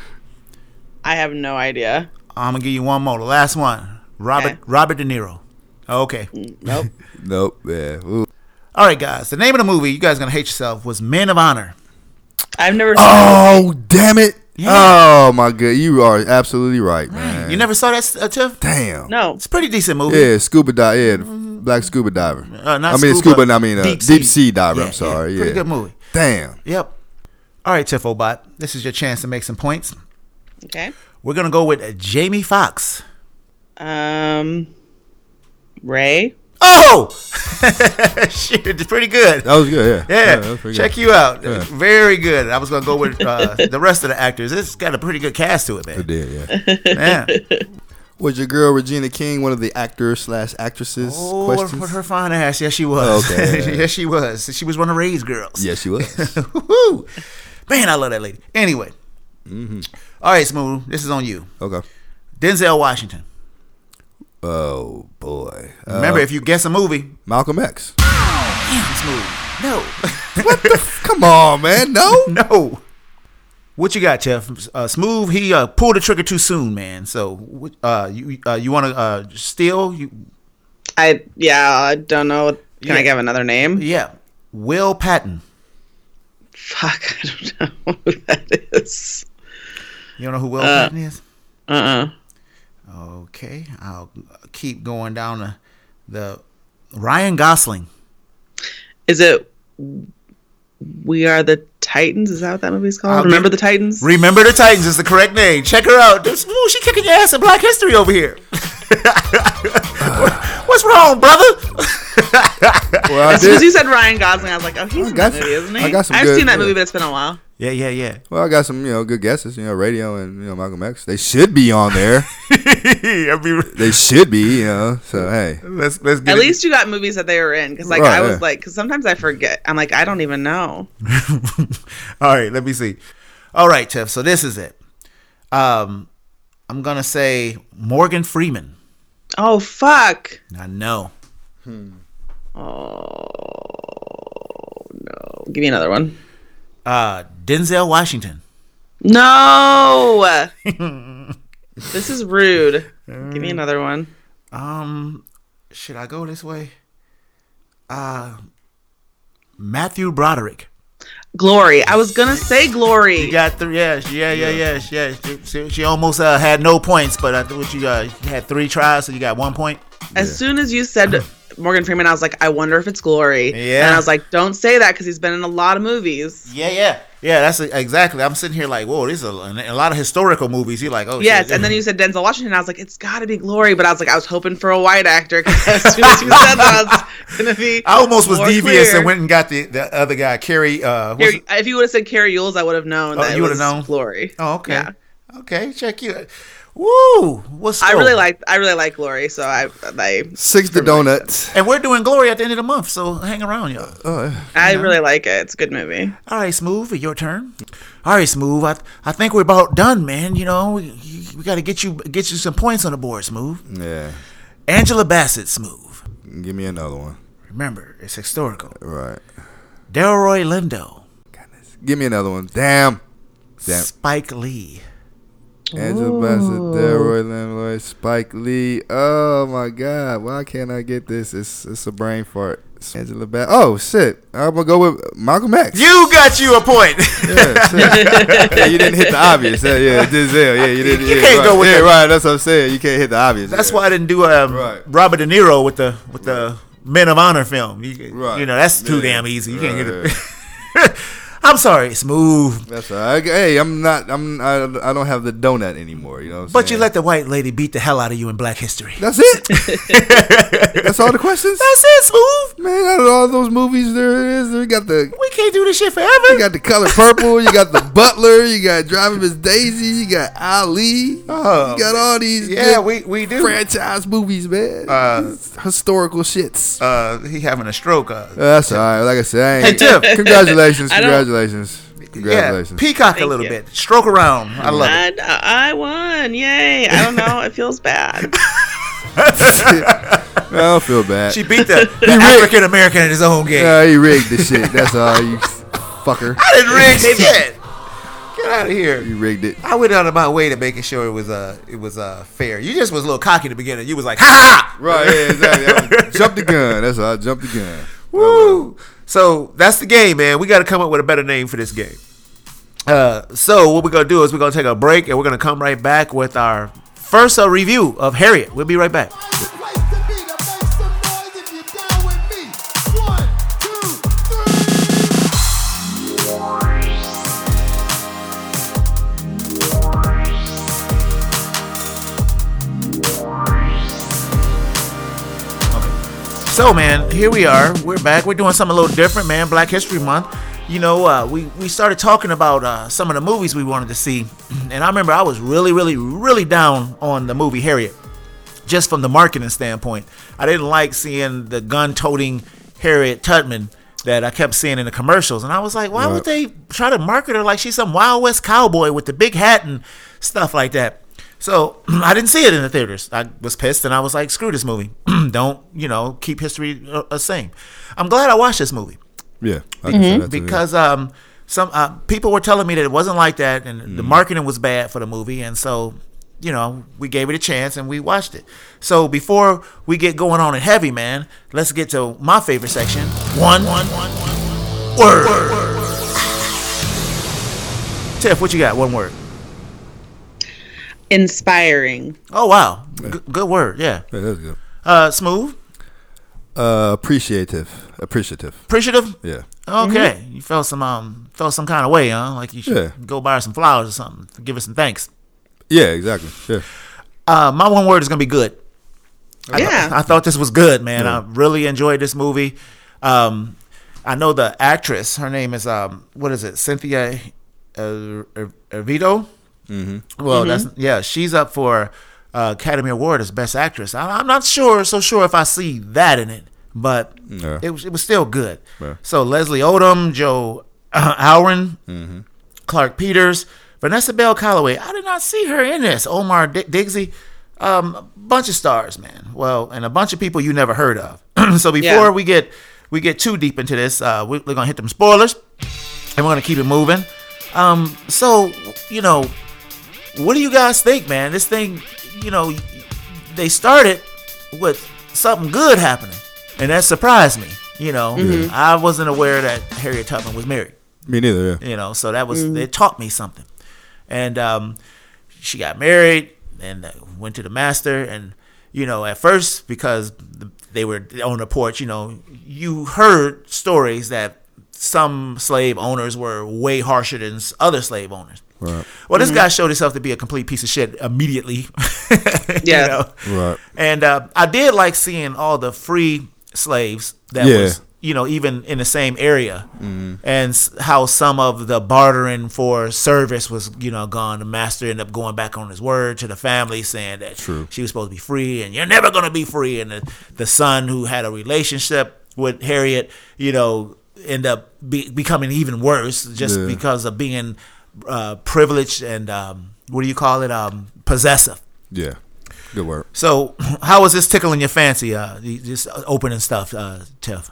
I have no idea. I'm gonna give you one more. The last one. Robert Okay. Robert De Niro. Okay. Nope. Nope, yeah. Ooh. All right, guys. The name of the movie, you guys are gonna hate yourself, was Men of Honor. I've never seen Oh, damn it. Yeah. Oh, my God. You are absolutely right, man. You never saw that, uh, Tiff? Damn. No. It's a pretty decent movie. Yeah, scuba dive. Yeah, the black scuba diver. Uh, not I mean, scuba, scuba. I mean, uh, deep deep, sea. sea diver. Yeah, I'm sorry. yeah, Yeah, pretty good movie. Damn. Yep. All right, Tiff Obot. This is your chance to make some points. Okay. We're gonna go with uh, Jamie Foxx. Um, Ray. Oh, shit! It's pretty good. That was good. Yeah. Yeah, that was pretty check good. you out. Yeah. Very good. I was gonna go with uh, the rest of the actors. It's got a pretty good cast to it, It man. did. Yeah. Yeah. Was your girl Regina King one of the actors slash actresses? Oh, questions? with her fine ass. Yes, she was. Okay, yeah. Yes, she was. She was one of Ray's girls. Yes, she was. Woo-hoo. Man, I love that lady. Anyway. Mm-hmm. All right, Smooth. This is on you. Okay. Denzel Washington. Oh boy. Remember, Uh, if you guess a movie, Malcolm X. damn, Smooth. No. Come on, man. No. No. What you got, Jeff? Uh, Smooth, he uh, pulled the trigger too soon, man. So, uh, you uh, you want to uh, steal? You, I yeah. I don't know. Can Yeah. I give another name? yeah. Will Patton. Fuck, I don't know who that is. You don't know who Will Uh, Patton is? Uh-uh. Okay, I'll keep going down the, the Ryan Gosling. Is it We Are the Titans? Is that what that movie's called? I'll Remember give- the Titans? Remember the Titans is the correct name. Check her out. This- Ooh, she kicking your ass in Black History over here. What's wrong, brother? Well, I As soon as did. you said Ryan Gosling, I was like, oh, he's I in got that some- movie, isn't he? I got some I've good- seen that movie, yeah. but it's been a while. Yeah, yeah, yeah. Well, I got some, you know, good guesses. You know, Radio and you know Malcolm X. They should be on there. I mean, They should be, you know. So hey, let's let's get At it. least you got movies that they were in. Because, like, Right, I was yeah. like, because sometimes I forget. I'm like, I don't even know. All right, let me see. All right, Tiff. So this is it. Um, I'm gonna say Morgan Freeman. Oh, fuck. I know. Oh, no. Give me another one. Uh, Denzel Washington. No. This is rude. Give me another one. Um, should I go this way? Uh, Matthew Broderick. Glory. I was going to say Glory. You got three. Yeah, yeah, yeah, yeah, yeah. She, she, she almost uh, had no points, but I thought you uh, you had three tries, so you got one point. As soon as you said Morgan Freeman, I was like, I wonder if it's Glory. Yeah. And I was like, don't say that because he's been in a lot of movies. Yeah, yeah, yeah. That's exactly. I'm sitting here like, whoa, these are a, a lot of historical movies. You're like, oh, Yes, shit. and then you said Denzel Washington. I was like, it's got to be Glory, but I was like, I was hoping for a white actor because as soon as you said that, I was gonna be. I almost was more devious clear. and went and got the, the other guy, Carrie. Uh, what's Carrie, if you would have said Carrie Yules, I would have known Oh, that you it would've was known? Glory. Oh, okay. Yeah. Okay, check you. Woo! What's I going- really like I really like Glory, so I I six the donuts. And we're doing Glory at the end of the month, so hang around, y'all. Oh, I really like it. It's a good movie. All right, Smooth, your turn. All right, Smooth. I I think we're about done, man. You know, we, we got to get you get you some points on the board, Smooth. yeah. Angela Bassett, Smooth. Give me another one. Remember, it's historical. Right. Delroy Lindo. Give me another one. Damn. Damn. Spike Lee. Angela Bassett, Delroy Lindo, Spike Lee. Oh my God! Why can't I get this? It's it's a brain fart. It's Angela Bassett. Oh shit! I'm gonna go with Malcolm X. You got you a point. Yeah, shit. Yeah, you didn't hit the obvious. Yeah, yeah, Denzel. Yeah, you didn't. You yeah, can't right. go with yeah, that. right. That's what I'm saying. You can't hit the obvious. That's yeah. why I didn't do um, Right. Robert De Niro with the with the Men of Honor film. You, Right. you know, that's too Yeah. damn easy. You can't Right. get it. I'm sorry, Smooth. That's all right. Hey, I'm not. I'm. I, I don't have the donut anymore. You know. What I'm But saying? you let the white lady beat the hell out of you in Black History. That's it. That's all the questions. That's it, Smooth. Man, out of all those movies, there is. We got the. We can't do this shit You forever. got the Color Purple. You got the Butler. You got Driving Miss Daisy. You got Ali. Oh, you got all these. Yeah, good we we do. franchise movies, man. Uh, Historical shits. Uh, he having a stroke. Uh, That's all right. Like I said, I ain't, Hey, Tiff. congratulations, I don't- congratulations, congratulations. Yeah, peacock a Thank little you. bit. Stroke around. I love it. I, I won. Yay. I don't know. It feels bad. I don't feel bad. She beat the, the African American in his own game. Yeah, he rigged the shit. That's all, you fucker. I didn't rig shit. Get out of here. You rigged it. I went out of my way to making sure it was uh it was uh fair. You just was a little cocky in the beginning. You was like, ha! Right, yeah, exactly. I jumped the gun. That's all. I jumped the gun. Woo! So that's the game, man. We got to come up with a better name for this game. Uh, so what we're gonna do is we're gonna take a break and we're gonna come right back with our first uh, review of Harriet. We'll be right back. So, man, here we are. We're back. We're doing something a little different, man. Black History Month. You know, uh, we, we started talking about uh, some of the movies we wanted to see. And I remember I was really, really, really down on the movie Harriet. Just from the marketing standpoint. I didn't like seeing the gun-toting Harriet Tubman that I kept seeing in the commercials. And I was like, why Right. would they try to market her like she's some Wild West cowboy with the big hat and stuff like that? So I didn't see it in the theaters. I was pissed and I was like, screw this movie. Don't, you know, keep history uh, the same. I'm glad I watched this movie Yeah, I can say that too, yeah. because um, some uh, people were telling me that it wasn't like that and the marketing was bad for the movie. And so, you know, we gave it a chance and we watched it. So before we get going on it heavy, man, let's get to my favorite section. One, one, one, one, word. Tiff, what you got? One word. Inspiring. Oh wow, G- good word. Yeah. Yeah, that's good. Uh, Smooth. Uh, appreciative, appreciative. Appreciative. Yeah. Okay, mm-hmm. You felt some um felt some kind of way, huh? Like you should Yeah. go buy her some flowers or something. Give her some thanks. Yeah, exactly. Yeah. Uh, my one word is gonna be good. I Yeah. th- I thought this was good, man. Yeah. I really enjoyed this movie. Um, I know the actress. Her name is um, what is it? Cynthia uh, Erivo. Mm-hmm. Well, that's yeah. She's up for uh, Academy Award as Best Actress. I, I'm not sure, so sure if I see that in it, but Yeah. it was it was still good. Yeah. So Leslie Odom, Joe uh, Alwyn, Mm-hmm. Clark Peters, Vanessa Bell Calloway. I did not see her in this. Omar D- Diggsy. Um, a bunch of stars, man. Well, and a bunch of people you never heard of. So before Yeah. we get we get too deep into this, uh, we, we're gonna hit them spoilers, and we're gonna keep it moving. Um, so you know, what do you guys think, man? This thing, you know, they started with something good happening, and that surprised me. You know, Mm-hmm. I wasn't aware that Harriet Tubman was married. Me neither. Yeah. You know, so that was it taught me something. And um, she got married and uh, went to the master. And you know, at first, because they were on the porch, you know, you heard stories that some slave owners were way harsher than other slave owners. Right. Well, this guy showed himself to be a complete piece of shit immediately. Yeah. You know? Right. And uh, I did like seeing all the free slaves that Yeah. was, you know, even in the same area, and s- how some of the bartering for service was, you know, gone. The master ended up going back on his word to the family, saying that True. she was supposed to be free, and you're never going to be free. And the, the son who had a relationship with Harriet, you know, end up be, becoming even worse just Yeah. because of being uh, privileged and um, what do you call it, um, possessive. Yeah. Good work. So, how was this tickling your fancy? Uh, the- this opening stuff, uh, Tiff.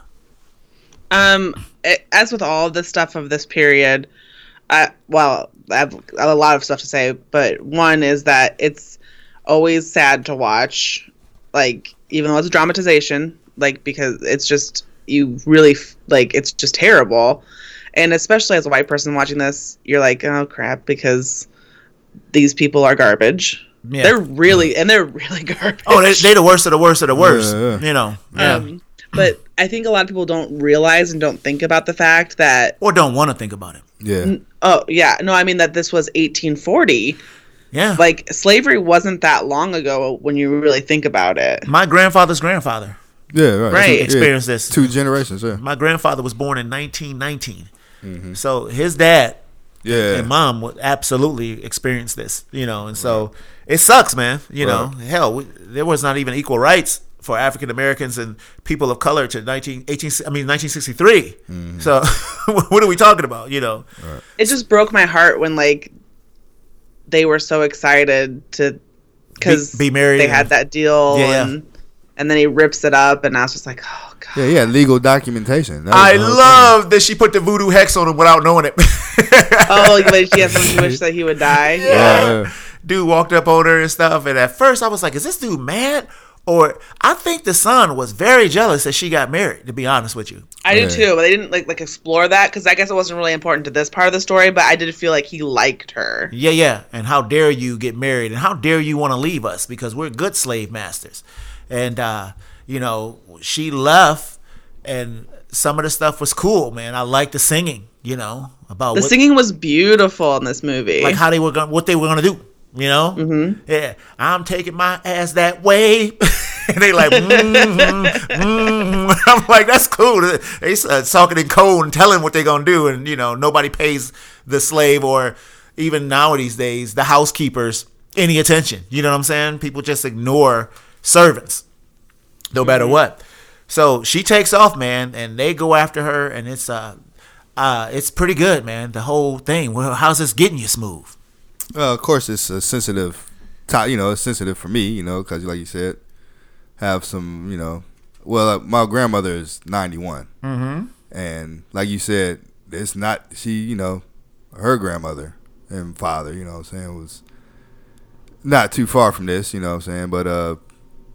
Um, it, as with all of the stuff of this period, I, well, I have a lot of stuff to say, but one is that it's always sad to watch, like, even though it's a dramatization, like, because it's just, you really, f- like, it's just terrible. And especially as a white person watching this, you're like, oh, crap, because these people are garbage. Yeah. They're really, and they're really garbage. Oh, they they the worst of the worst of the worst. Yeah, yeah. You know, yeah. Um, but I think a lot of people don't realize and don't think about the fact that, Or don't want to think about it. Yeah. oh, yeah, no, I mean that this was eighteen forty. Yeah, Like, slavery wasn't that long ago when you really think about it. my grandfather's grandfather Yeah. Right. Right. Yeah. experienced this. Two generations. Yeah. My grandfather was born in nineteen nineteen, so his dad Yeah. and mom would absolutely experience this. You know, and so it sucks, man. You know, Right. hell, we, there was not even equal rights for African Americans and people of color to nineteen eighteen. I mean nineteen sixty-three. So what are we talking about? You know, It just broke my heart when, like, they were so excited to, because Be- be married they and- had that deal, Yeah, yeah. and and then he rips it up, and I was just like, oh, God. Yeah. Yeah. Legal documentation. That was I the whole love that she put the voodoo hex on him without knowing it. Oh, but yes, when he wished that he would die. thing. Yeah. yeah. Dude walked up on her and stuff, and at first I was like, is this dude mad? Or I think the son was very jealous that she got married, to be honest with you. I do Yeah. too, but they didn't like like explore that because I guess it wasn't really important to this part of the story. But I did feel like he liked her. Yeah, yeah. And how dare you get married, and how dare you want to leave us because we're good slave masters. And uh, you know, she left, and some of the stuff was cool, man. I like the singing, you know, about The what, singing was beautiful in this movie. like how they were going, what they were gonna do. You know, mm-hmm. Yeah, I'm taking my ass that way, and they like, mm-hmm, mm-hmm. I'm like, that's cool. They uh, talking in code and telling what they're gonna do, and you know, nobody pays the slave or even nowadays days the housekeepers any attention. You know what I'm saying? People just ignore servants, no matter what. So she takes off, man, and they go after her, and it's uh, uh, it's pretty good, man. The whole thing. Well, how's this getting you, Smooth? Well, of course, it's a sensitive, to- you know, it's sensitive for me, you know, because like you said, have some, you know, well, uh, my grandmother is ninety-one, mm-hmm. and like you said, it's not she, you know, her grandmother and father, you know, what I'm saying, was not too far from this, you know, what I'm saying, but uh,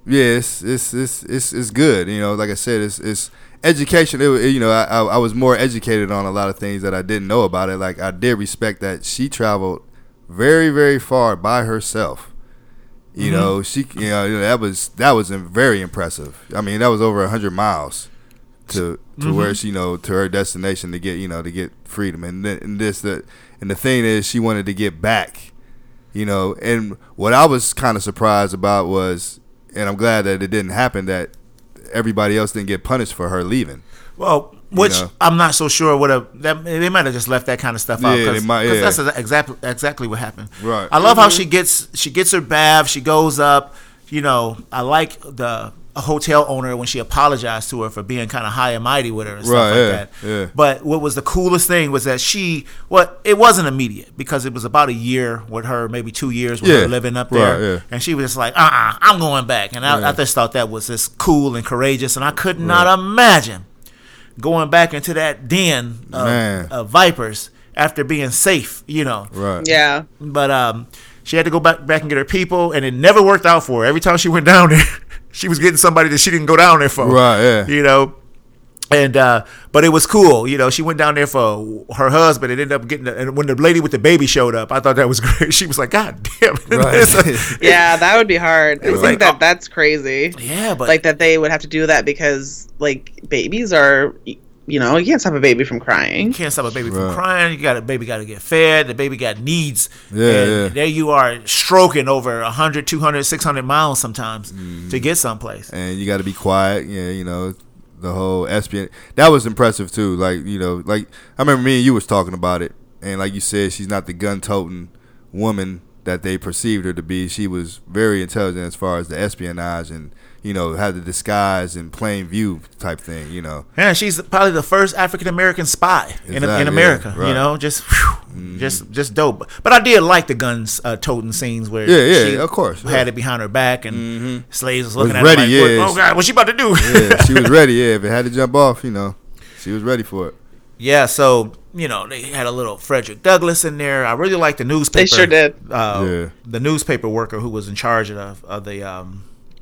yeah, it's it's it's it's it's good. You know, like I said, it's it's education. It, it, you know, I I was more educated on a lot of things that I didn't know about it. Like I did respect that she traveled very very far by herself. You mm-hmm. know, she you know that was that was very impressive. I mean, that was over a hundred miles to to mm-hmm. where she you know to her destination to get you know to get freedom. And, th- and this the and the thing is, she wanted to get back. You know, and what I was kind of surprised about was, and I'm glad that it didn't happen, that everybody else didn't get punished for her leaving. Well, which you know? I'm not so sure would have. That they might have just left that kind of stuff out Yeah, because they might- yeah. that's exactly exactly what happened. Right. I love how she gets she gets her bath. She goes up. You know, I like the hotel owner when she apologized to her for being kind of high and mighty with her and stuff Right, like yeah, that. yeah. But what was the coolest thing was that she, well, it wasn't immediate because it was about a year with her, maybe two years with Yeah, her living up there, right, yeah. and she was just like, uh, uh I'm going back, and I, Yeah. I just thought that was just cool and courageous, and I could not imagine going back into that den of, Man. of vipers after being safe, you know. Right. Yeah. But um, she had to go back back and get her people, and it never worked out for her. Every time she went down there, she was getting somebody that she didn't go down there for. Right, yeah. You know. And uh, but it was cool, you know. She went down there for her husband, and ended up getting. The, and when the lady with the baby showed up, I thought that was great. She was like, "God damn it!" Right. It's a- Yeah, that would be hard. I think like- that that's crazy. yeah, but Like that they would have to do that because like babies are, you know, you can't stop a baby from crying. you can't stop a baby from Right. crying. You got a baby got to get fed. The baby got needs. Yeah, and yeah. there you are stroking over one hundred, two hundred, six hundred miles sometimes Mm-hmm. to get someplace. And you got to be quiet. Yeah, you know, the whole espionage. That was impressive too. Like, you know, like I remember me and you was talking about it, and like you said, she's not the gun-toting woman that they perceived her to be. She was very intelligent as far as the espionage and, you know, had the disguise and plain view type thing, you know. Yeah, she's probably the first African American spy in, Exactly, in America. yeah, right. You know, just whew, just just dope. But I did like the guns uh, toting scenes where Yeah, yeah, she of course, had yeah. it behind her back and slaves was looking Was at ready, her like, yeah. what, oh God, what's she about to do? Yeah, she was ready. Yeah, if it had to jump off, you know, she was ready for it. Yeah, so you know they had a little Frederick Douglass in there. I really liked the newspaper. They sure did. Uh, Yeah. The newspaper worker who was in charge of the of the um,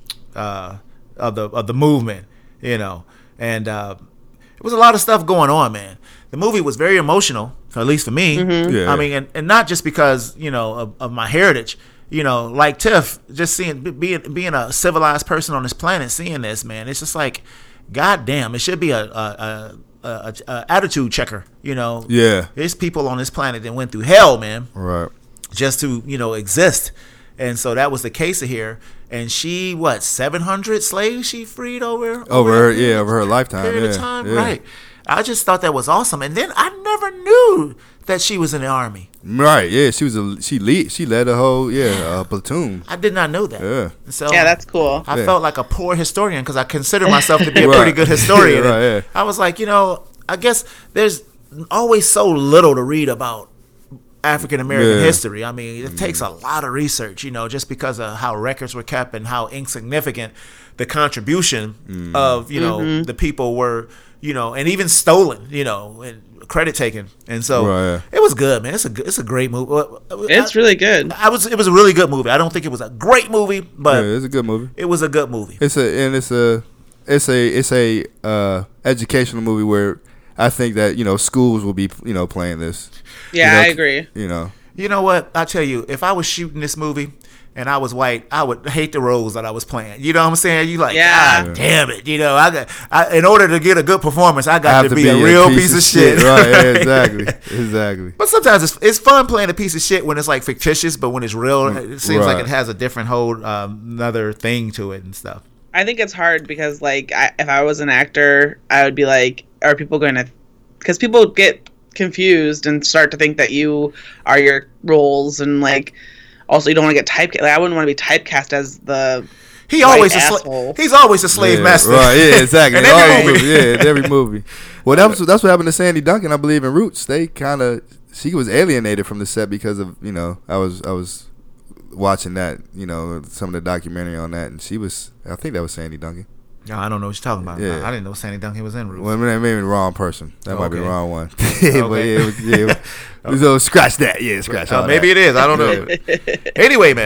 uh, of the of the movement, you know, and uh, it was a lot of stuff going on, man. The movie was very emotional, at least for me. Yeah. I mean, and, and not just because you know of, of my heritage. You know, like Tiff, just seeing being being a civilized person on this planet, seeing this, man, it's just like, goddamn, it should be a a, a, a, a attitude checker. You know, Yeah. there's people on this planet that went through hell, man, Right. just to you know exist, and so that was the case here. And she, what, seven hundred slaves she freed over Over her, that yeah, over her lifetime. period Yeah, of time, yeah. right? I just thought that was awesome, and then I never knew that she was in the army. Right. Yeah, she was a she lead she led a whole yeah a platoon. I did not know that. Yeah. So Yeah, that's cool. I Yeah. felt like a poor historian because I consider myself to be a Right. pretty good historian. Right, And yeah. I was like, you know, I guess there's always so little to read about African American Yeah. history. I mean, it takes a lot of research, you know, just because of how records were kept and how insignificant the contribution Mm. of, you know, the people were, you know, and even stolen, you know, and credit taken. And so Right, yeah. it was good, man. It's a good- it's a great movie. It's really good. I was it was a really good movie. I don't think it was a great movie, but Yeah, it's a good movie. it was a good movie. It's a and it's a it's a it's a uh, educational movie where I think that you know schools will be you know playing this. Yeah, You know, I agree. You know. You know what? I tell you, if I was shooting this movie and I was white, I would hate the roles that I was playing. You know what I'm saying? You like, Yeah. God damn it. You know, I got I, in order to get a good performance, I I got have to, be, a real piece, of shit. Right. Yeah, exactly. Exactly. But sometimes it's it's fun playing a piece of shit when it's like fictitious, but when it's real, it seems like Right. it has a different whole um, another thing to it and stuff. I think it's hard because, like, I, if I was an actor, I would be like, are people going to... Because people get confused and start to think that you are your roles, and, like, also you don't want to get typecast. Like, I wouldn't want to be typecast as the... He white always a asshole. sla- he's always a slave Yeah, master. Right. Yeah. Exactly. In In every every movie. movie. Yeah. In every movie. Well, that was that's what happened to Sandy Duncan. I believe in Roots. They kind of she was alienated from the set because of you know I was I was watching that you know some of the documentary on that, and she was I think that was Sandy Duncan. No, I don't know what you're talking about. Yeah. I didn't know Sandy Duncan was in Roots. Well, maybe maybe the wrong person. That might be the Okay. wrong one. but yeah, it was, yeah, it was, so scratch that. Yeah, scratch. Uh, all maybe that. it is. I don't know. Anyway, man.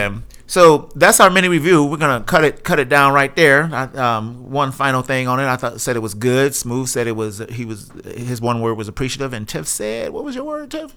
So that's our mini review. We're gonna cut it cut it down right there. I, um, one final thing on it. I thought said it was good. Smooth said it was. He was his one word was appreciative, and Tiff said, "What was your word, Tiff?"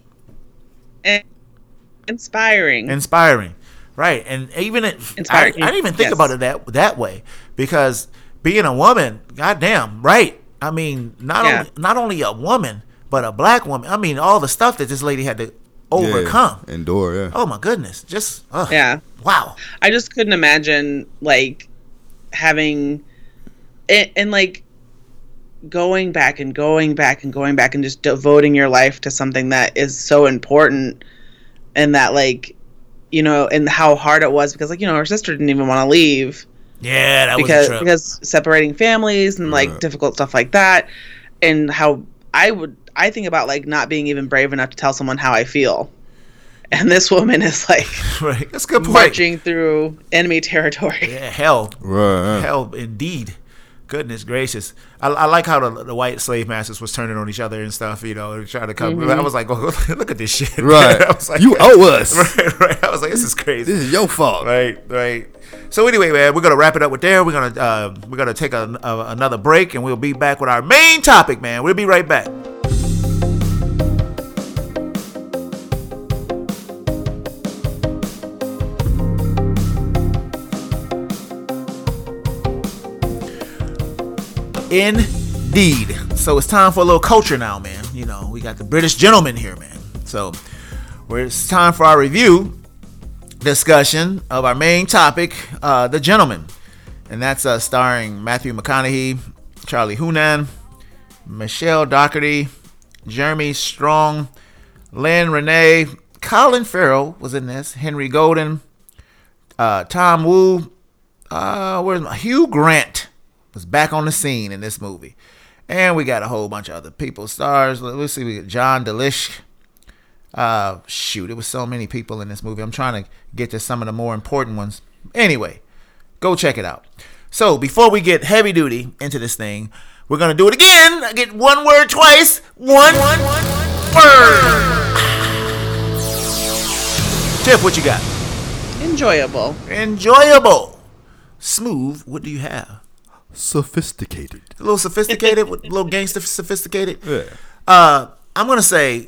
Inspiring. Inspiring, right? And even it, I, I didn't even think yes. about it that that way because being a woman, goddamn, right? I mean, not yeah. only not only a woman, but a black woman. I mean, all the stuff that this lady had to overcome, yeah, endure. Yeah. Oh my goodness, just ugh, yeah. Wow. I just couldn't imagine like having it and like going back and going back and going back and just devoting your life to something that is so important. And that, like, you know, and how hard it was because, like, you know, her sister didn't even want to leave. Yeah, that because, was a trip. Because separating families and, like, right. difficult stuff like that. And how I would, I think about, like, not being even brave enough to tell someone how I feel. And this woman is, like, right. That's a good point. Marching through enemy territory. Yeah, hell. Right. Hell, indeed. Goodness gracious. I, I like how the, the white slave masters was turning on each other and stuff, you know, trying to come. Mm-hmm. I was like, oh, look at this shit. Right. I was like, you owe us. Right, right. I was like, this is crazy. This is your fault. Right, right. So anyway, man, we're going to wrap it up with there. We're going to uh, we're gonna take a, a, another break, and we'll be back with our main topic, man. We'll be right back. Indeed. So it's time for a little culture now, man. You know, we got the British gentleman here, man. So it's time for our review discussion of our main topic, uh, The Gentleman. And that's uh, starring Matthew McConaughey, Charlie Hunnam, Michelle Dockery, Jeremy Strong, Lynn Renee, Colin Farrell was in this, Henry Golden, uh, Tom Wu, uh, where's my, Hugh Grant was back on the scene in this movie. And we got a whole bunch of other people, stars. Let's see, we got John Delish. Uh, shoot, it was so many people in this movie. I'm trying to get to some of the more important ones. Anyway, go check it out. So before we get heavy duty into this thing, we're going to do it again. I get one word twice. One, one, one word. Tiff, what you got? Enjoyable. Enjoyable. Smooth, what do you have? Sophisticated. A little sophisticated, a little gangster sophisticated. Yeah. Uh, I'm gonna say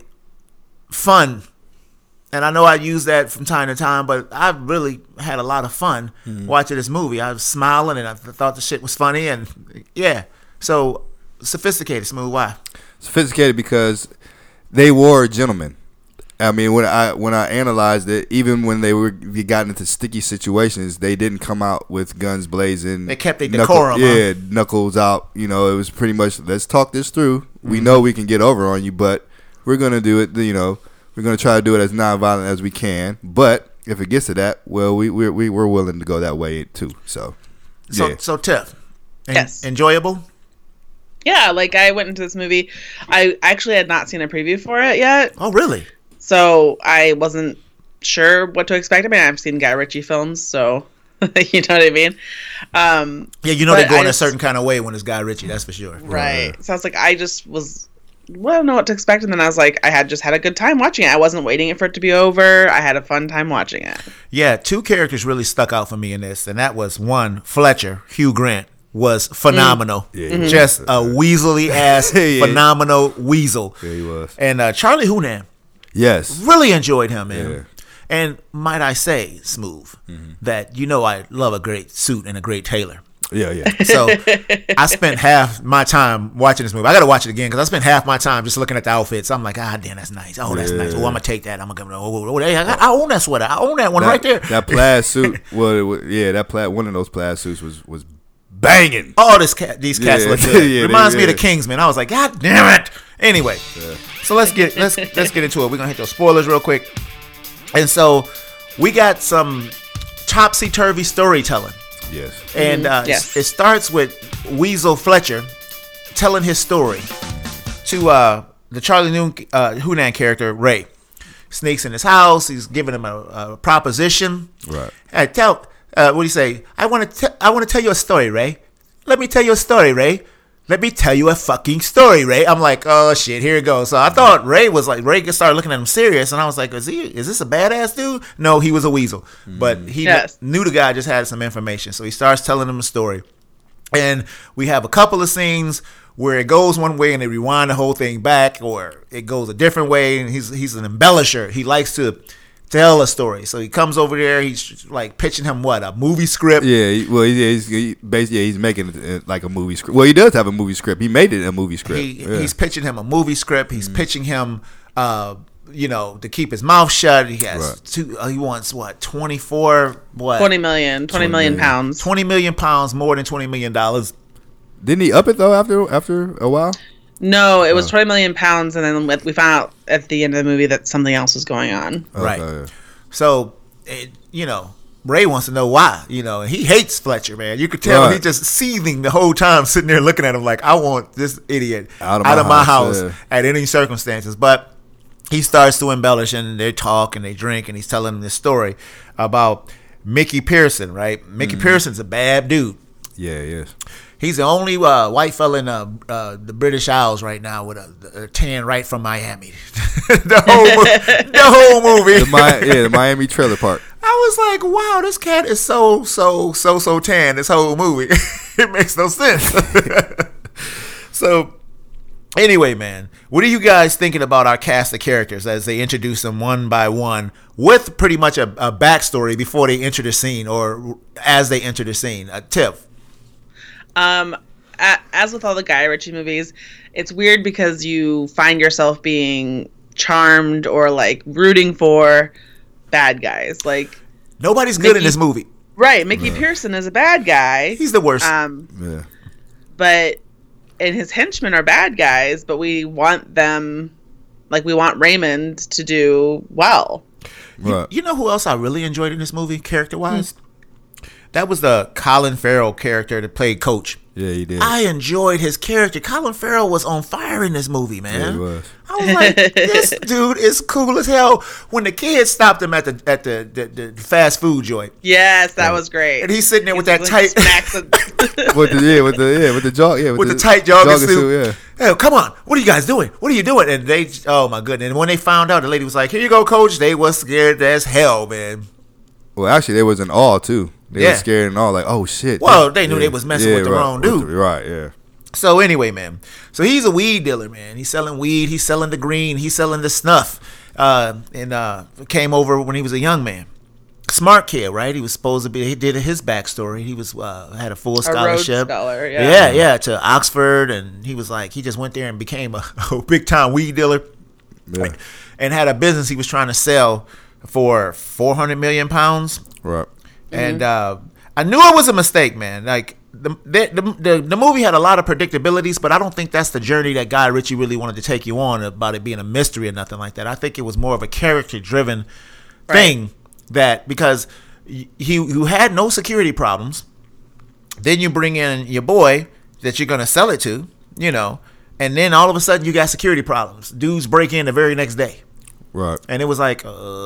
fun, and I know I use that from time to time, but I really had a lot of fun mm-hmm. watching this movie. I was smiling, and I thought the shit was funny, and yeah. So sophisticated, Smooth. Why? Sophisticated because they were gentlemen. I mean, when I when I analyzed it, even when they were they got into sticky situations, they didn't come out with guns blazing. They kept their knuckle, decorum. Yeah, huh? knuckles out. You know, it was pretty much, let's talk this through. Mm-hmm. We know we can get over on you, but we're gonna do it. You know, we're gonna try to do it as nonviolent as we can. But if it gets to that, well, we we we we're willing to go that way too. So, so yeah. so Tiff, en- yes, enjoyable. Yeah, like I went into this movie. I actually had not seen a preview for it yet. Oh, really? So I wasn't sure what to expect. I mean, I've seen Guy Ritchie films, so you know what I mean. Um, yeah, you know they go in just, a certain kind of way when it's Guy Ritchie. That's for sure. Right. Yeah. So I was like, I just was, well, I don't know what to expect, and then I was like, I had just had a good time watching it. I wasn't waiting for it to be over. I had a fun time watching it. Yeah, two characters really stuck out for me in this, and that was one, Fletcher, Hugh Grant. Was phenomenal. Mm. Yeah, mm-hmm. Just a weaselly ass, yeah. phenomenal weasel. Yeah, he was. And uh, Charlie Hunnam. Yes. Really enjoyed him, man. Yeah. And might I say, Smooth, mm-hmm. that you know I love a great suit and a great tailor. Yeah, yeah. So I spent half my time watching this movie. I got to watch it again because I spent half my time just looking at the outfits. I'm like, ah, damn, that's nice. Oh, that's yeah. nice. Oh, I'm going to take that. I'm going to oh, oh, I, I own that sweater. I own that one that, right there. That plaid suit, well, yeah, that plaid, one of those plaid suits was, was banging. Oh, this cat, these cats yeah. look good. yeah, Reminds they, me yeah. of the Kingsman. I was like, God damn it. Anyway, yeah. so let's get let's let's get into it. We're gonna hit those spoilers real quick. And so we got some topsy turvy storytelling. Yes. And uh, yes. it starts with Weasel Fletcher telling his story to uh, the Charlie uh, Hunnam character Ray. Sneaks in his house. He's giving him a, a proposition. Right. I tell. Uh, what do you say? I want to. I want to tell you a story, Ray. Let me tell you a story, Ray. let me tell you a fucking story, Ray. I'm like, oh shit, here it goes. So I thought Ray was like, Ray started looking at him serious, and I was like, is he, is this a badass dude? No, he was a weasel, mm. but he yes. kn- knew the guy just had some information. So he starts telling him a story, and we have a couple of scenes where it goes one way and they rewind the whole thing back, or it goes a different way. And he's he's an embellisher. He likes to tell a story. So he comes over there. He's like pitching him what, a movie script. Yeah, he, well, he, he's he, basically yeah, he's making it like a movie script. Well, he does have a movie script. He made it a movie script. He, yeah. He's pitching him a movie script. He's mm. pitching him, uh, you know, to keep his mouth shut. He has right. two. Uh, he wants what, twenty four what, twenty million, twenty million pounds, twenty million pounds, more than twenty million dollars. Didn't he up it though after after a while? No, it was oh. twenty million pounds, and then we found out at the end of the movie that something else was going on. Okay. Right. So, it, you know, Ray wants to know why. You know, and he hates Fletcher, man. You could tell right. he's just seething the whole time, sitting there looking at him like, I want this idiot out of out my of my house, house yeah. at any circumstances. But he starts to embellish, and they talk and they drink, and he's telling him this story about Mickey Pearson, right? Mickey mm-hmm. Pearson's a bad dude. Yeah, he is. He's the only uh, white fella in uh, uh, the British Isles right now with a, a tan right from Miami. the whole mo- the whole movie. The Mi- yeah, the Miami Trailer Park. I was like, wow, this cat is so, so, so, so tan, this whole movie. It makes no sense. So, anyway, man, what are you guys thinking about our cast of characters as they introduce them one by one with pretty much a, a backstory before they enter the scene or as they enter the scene? A tip. Um, as with all the Guy Ritchie movies, it's weird because you find yourself being charmed or like rooting for bad guys. Like nobody's good Mickey, in this movie, right? Mickey yeah. Pearson is a bad guy. He's the worst. Um, yeah. But and his henchmen are bad guys, but we want them, like we want Raymond to do well. Right. You, you know who else I really enjoyed in this movie, character wise? Hmm. That was the Colin Farrell character that played Coach. Yeah, he did. I enjoyed his character. Colin Farrell was on fire in this movie, man. Yeah, he was. I was like, this dude is cool as hell. When the kids stopped him at the at the, the, the fast food joint. Yes, that yeah. was great. And he's sitting there he's with that tight with the yeah, with the yeah, with the jog yeah, with, with the, the tight jogging, jogging suit. suit yeah. Hey, come on. What are you guys doing? What are you doing? And they oh my goodness. And when they found out, the lady was like, here you go, Coach. They was scared as hell, man. Well, actually, they was in awe too. They yeah. were scared and all, like, oh shit. Well, they knew yeah. they was messing yeah, with the right. wrong dude. The, right, yeah. So anyway, man. So he's a weed dealer, man. He's selling weed. He's selling the green. He's selling the snuff. Uh, and uh, came over when he was a young man. Smart kid, right? He was supposed to be. He did his backstory. He was uh, had a full scholarship. A Rhodes Scholar, yeah. yeah, yeah, to Oxford, and he was like, he just went there and became a, a big time weed dealer. Yeah. And had a business he was trying to sell for four hundred million pounds. Right. And uh, I knew it was a mistake, man. Like the the, the the movie had a lot of predictabilities, but I don't think that's the journey that Guy Ritchie really wanted to take you on about it being a mystery or nothing like that. I think it was more of a character-driven thing right. that because he you had no security problems, then you bring in your boy that you're gonna sell it to, you know, and then all of a sudden you got security problems. Dudes break in the very next day, right? And it was like.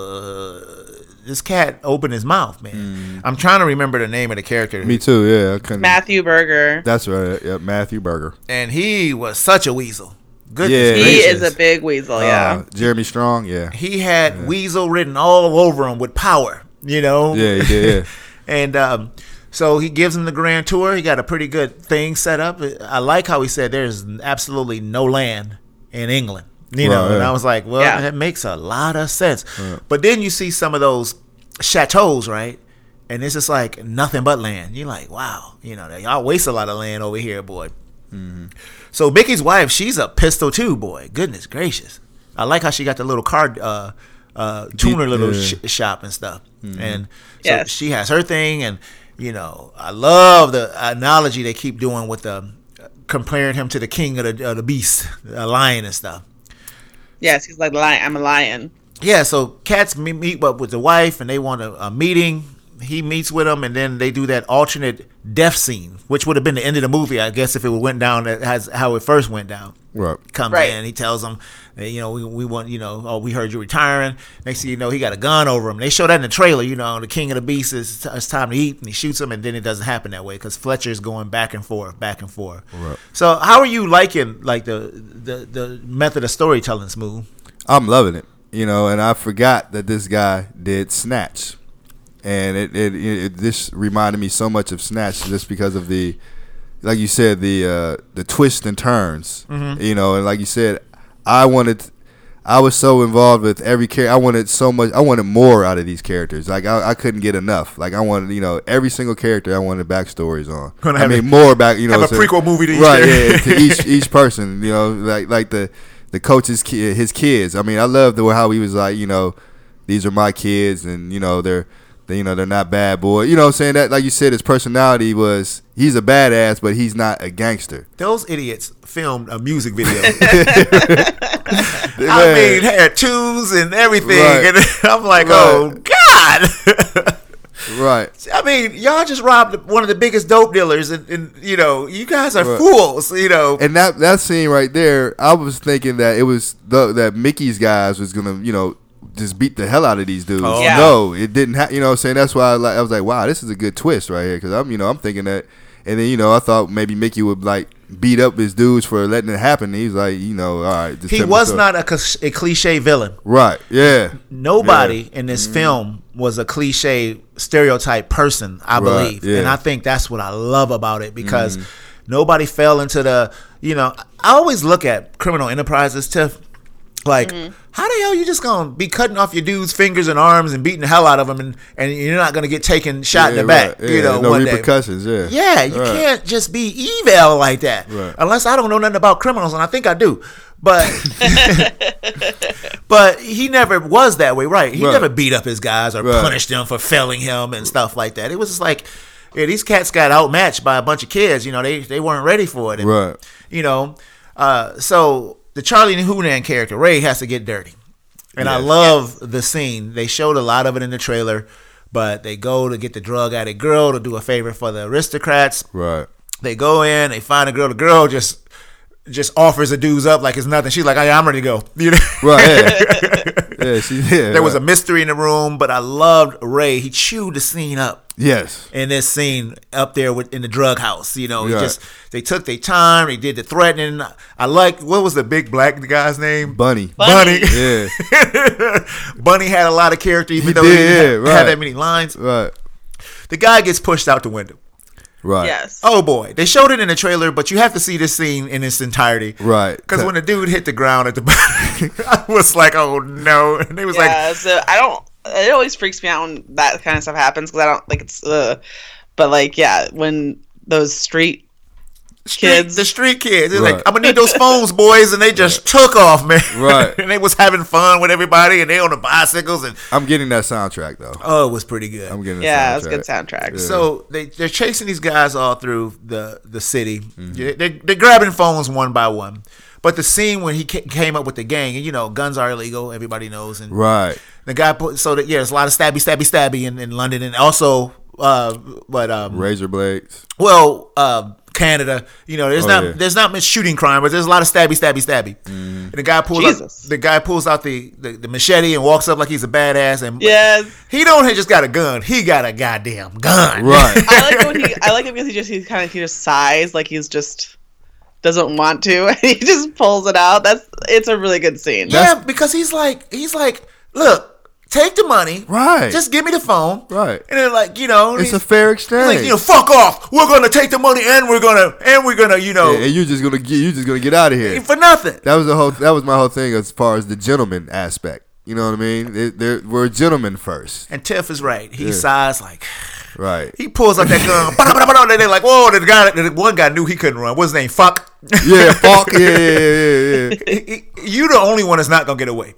Uh, This cat opened his mouth, man. Mm. I'm trying to remember the name of the character. Me too, yeah. I couldn't. Matthew Berger. That's right, yeah, Matthew Berger. And he was such a weasel. Goodness yeah, he gracious. is a big weasel, uh, yeah. Jeremy Strong, yeah. He had yeah. weasel written all over him with power, you know? Yeah, he did, yeah. And um, so he gives him the grand tour. He got a pretty good thing set up. I like how he said there's absolutely no land in England. You know, right, and yeah. I was like, well, yeah. that makes a lot of sense. Right. But then you see some of those chateaus, right? And it's just like nothing but land. You're like, wow, you know, y'all waste a lot of land over here, boy. Mm-hmm. So Mickey's wife, she's a pistol too, boy. Goodness gracious. I like how she got the little card, uh, uh, tuner little yeah. sh- shop and stuff. Mm-hmm. And so yes. she has her thing. And, you know, I love the analogy they keep doing with the, comparing him to the king of the, of the beast, a lion and stuff. Yes, he's like, I'm a lion. Yeah, so cats meet up with the wife, and they want a, a meeting. He meets with them, and then they do that alternate death scene, which would have been the end of the movie, I guess, if it went down as how it first went down. Right. Comes Right. in, he tells them, you know, we, we want, you know, oh, we heard you retiring. Next thing you know, he got a gun over him. They show that in the trailer, you know, the king of the beast is it's time to eat, and he shoots him, and then it doesn't happen that way because Fletcher's going back and forth, back and forth. Right. So, how are you liking like the the the method of storytelling, Smooth? I'm loving it, you know, and I forgot that this guy did Snatch, and it it, it, it this reminded me so much of Snatch just because of the, like you said, the uh, the twists and turns, Mm-hmm. you know, and like you said, I wanted, I was so involved with every character. I wanted so much. I wanted more out of these characters. Like I, I couldn't get enough. Like I wanted, you know, every single character I wanted backstories on. Gonna I have mean, a- more back. You know, have a so- prequel movie to each right? character. Yeah, to each each person. You know, like like the the coach's ki- his kids. I mean, I love the how he was like, you know, these are my kids, and you know they're. They, you know, they're not bad boy. You know what I'm saying? That, like you said, his personality was, he's a badass, but he's not a gangster. Those idiots filmed a music video. I Man. mean, had tunes and everything, Right. and I'm like, Right. oh God. Right. I mean, y'all just robbed one of the biggest dope dealers, and, and you know, you guys are Right. fools. You know, And that that scene right there, I was thinking that it was the, that Mickey's guys was gonna, you know, just beat the hell out of these dudes. Oh. Yeah. No, it didn't. Ha- you know what I'm saying? That's why I, like, I was like, wow, this is a good twist right here, because I'm, you know, I'm thinking that, and then you know, I thought maybe Mickey would like beat up his dudes for letting it happen. He's like, you know, all right. just he tell me was the story. not a, cus- a cliche villain. right. Yeah. Nobody Yeah. in this film was a cliche stereotype person, I Right, believe. yeah. And I think that's what I love about it, because nobody fell into the, you know, I always look at criminal enterprises, Tiff, like, how the hell you just gonna be cutting off your dude's fingers and arms and beating the hell out of them, and, and you're not gonna get taken shot in Yeah, the back, right. you Yeah, know, no one day. repercussions. Yeah. Yeah, you Right. can't just be evil like that. Right. Unless I don't know nothing about criminals, and I think I do. But but he never was that way, right? He Right. never beat up his guys or Right. punished them for failing him and stuff like that. It was just like, yeah, these cats got outmatched by a bunch of kids. You know, they they weren't ready for it. And, Right. You know, uh, so the Charlie Hunnam character, Ray, has to get dirty. And I Yes. love the scene. They showed a lot of it in the trailer, but they go to get the drug addict girl to do a favor for the aristocrats. Right. They go in, they find a girl. The girl just just offers the dudes up like it's nothing. She's like, "Hey, I'm ready to go." You know? Right. Yeah. yeah. She, yeah. There was a right. mystery in the room, but I loved Ray. He chewed the scene up yes. in this scene up there with, in the drug house. You know, he Right. just they took their time. They did the threatening. I like, what was the big black guy's name? Bunny. Bunny. Yeah. Bunny had a lot of character, even He though he did, didn't have, yeah, right. have that many lines. Right. The guy gets pushed out the window. Right. Yes. Oh boy, they showed it in the trailer, but you have to see this scene in its entirety. Right. Because when the dude hit the ground at the bottom, I was like, "Oh no!" And they was Yeah, like, so I don't. It always freaks me out when that kind of stuff happens because I don't like it's. Uh, but like, yeah, when those street street, kids- the street kids, they're Right. like, "I'm gonna need those phones, boys," and they just took off, man. Right. And they was having fun with everybody, and they on the bicycles, and I'm getting that soundtrack though. oh, it was pretty good. I'm getting. The yeah, soundtrack. it's a good soundtrack. Yeah. So they they're chasing these guys all through the the city. Mm-hmm. Yeah, They they're grabbing phones one by one. But the scene when he ca- came up with the gang, and you know, guns are illegal. Everybody knows, and Right. the guy put so that yeah, there's a lot of stabby, stabby, stabby in, in London, and also, uh, but um, Razor blades. well, uh, Canada. You know, there's Oh, not yeah. there's not much shooting crime, but there's a lot of stabby, stabby, stabby. And the guy pulls Jesus. up, the guy pulls out the, the, the machete and walks up like he's a badass, and Yes. he don't just got a gun, he got a goddamn gun. Right. I like it when he. I like it because he just he kind of he just sighs like he's just doesn't want to, and he just pulls it out. That's it's a really good scene. Yeah, because he's like he's like, look, take the money, Right. Just give me the phone, Right. And then like you know, It's he's- a fair he's exchange. like, you know, fuck off. We're gonna take the money and we're gonna and we're gonna you know Yeah, and you just gonna get you just gonna get out of here. for nothing. That was the whole. That was my whole thing as far as the gentleman aspect. You know what I mean? They, they're, we're gentlemen first. And Tiff is right. He Yeah. sighs like. Right. He pulls out that gun. Ba, ba, ba, ba, and they're like, whoa, the guy, the one guy knew he couldn't run. What's his name? Fuck. Yeah. Fuck. Yeah. Yeah. Yeah. Yeah. You the only one that's not going to get away.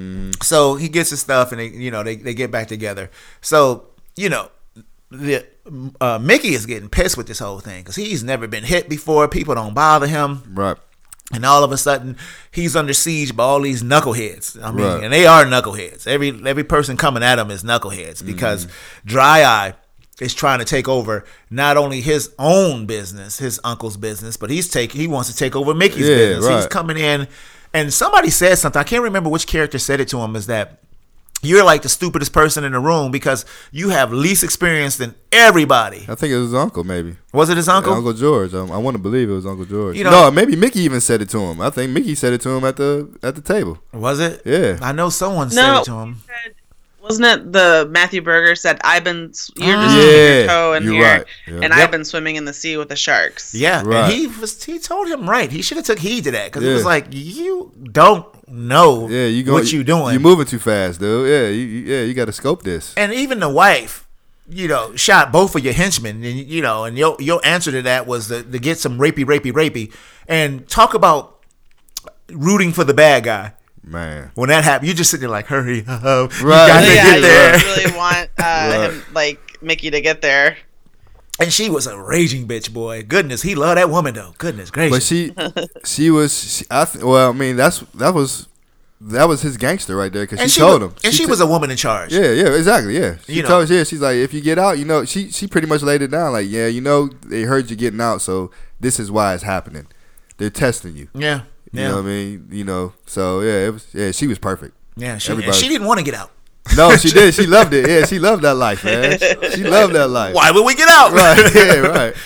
So he gets his stuff and they, you know, they, they get back together. So, you know, the, uh, Mickey is getting pissed with this whole thing because he's never been hit before. People don't bother him. Right. And all of a sudden, he's under siege by all these knuckleheads. I mean, Right. and they are knuckleheads. Every every person coming at him is knuckleheads because Dry Eye is trying to take over not only his own business, his uncle's business, but he's take he wants to take over Mickey's Yeah, business. He's right. coming in, and somebody said something. I can't remember which character said it to him. Is that you're like the stupidest person in the room because you have least experience than everybody. I think it was his uncle, maybe. Was it his uncle? Uncle George. Um, I want to believe it was Uncle George. You know- no, maybe Mickey even said it to him. I think Mickey said it to him at the at the table. Was it? Yeah. I know someone said No, it to him. wasn't it the Matthew Berger said, "I've been you're just Yeah, dipping your toe in you're here, right. Yeah. and Yep. I've been swimming in the sea with the sharks." Yeah, Right. and he was. He told him right. He should have took heed to that because it Yeah. was like you don't know Yeah, you go, what you doing. You moving too fast, dude. Yeah, you, you- yeah, you got to scope this. And even the wife, you know, shot both of your henchmen, and you know, and your your answer to that was to, to get some rapey, rapey, rapey, and talk about rooting for the bad guy. Man. When that happened, you just sitting there like, hurry up, you Right. got to yeah, get you there. really want uh, him, like Mickey to get there. And she was a raging bitch, boy. Goodness, he loved that woman though. Goodness gracious. But she, she was. She, I th- well, I mean, that's that was that was his gangster right there because and she, she told was, him, and she, t- was a woman in charge. Yeah, yeah, exactly. Yeah, she You know. told. Yeah, she's like, if you get out, you know, she she pretty much laid it down. Like, yeah, you know, they heard you getting out, so this is why it's happening. They're testing you. yeah, You yeah. know what I mean? You know, so yeah, it was. Yeah, she was perfect. Yeah, she, and Everybody- she didn't want to get out. No, she did. She loved it. Yeah, she loved that life, man. She loved that life. Why would we get out? Right. Yeah. Right.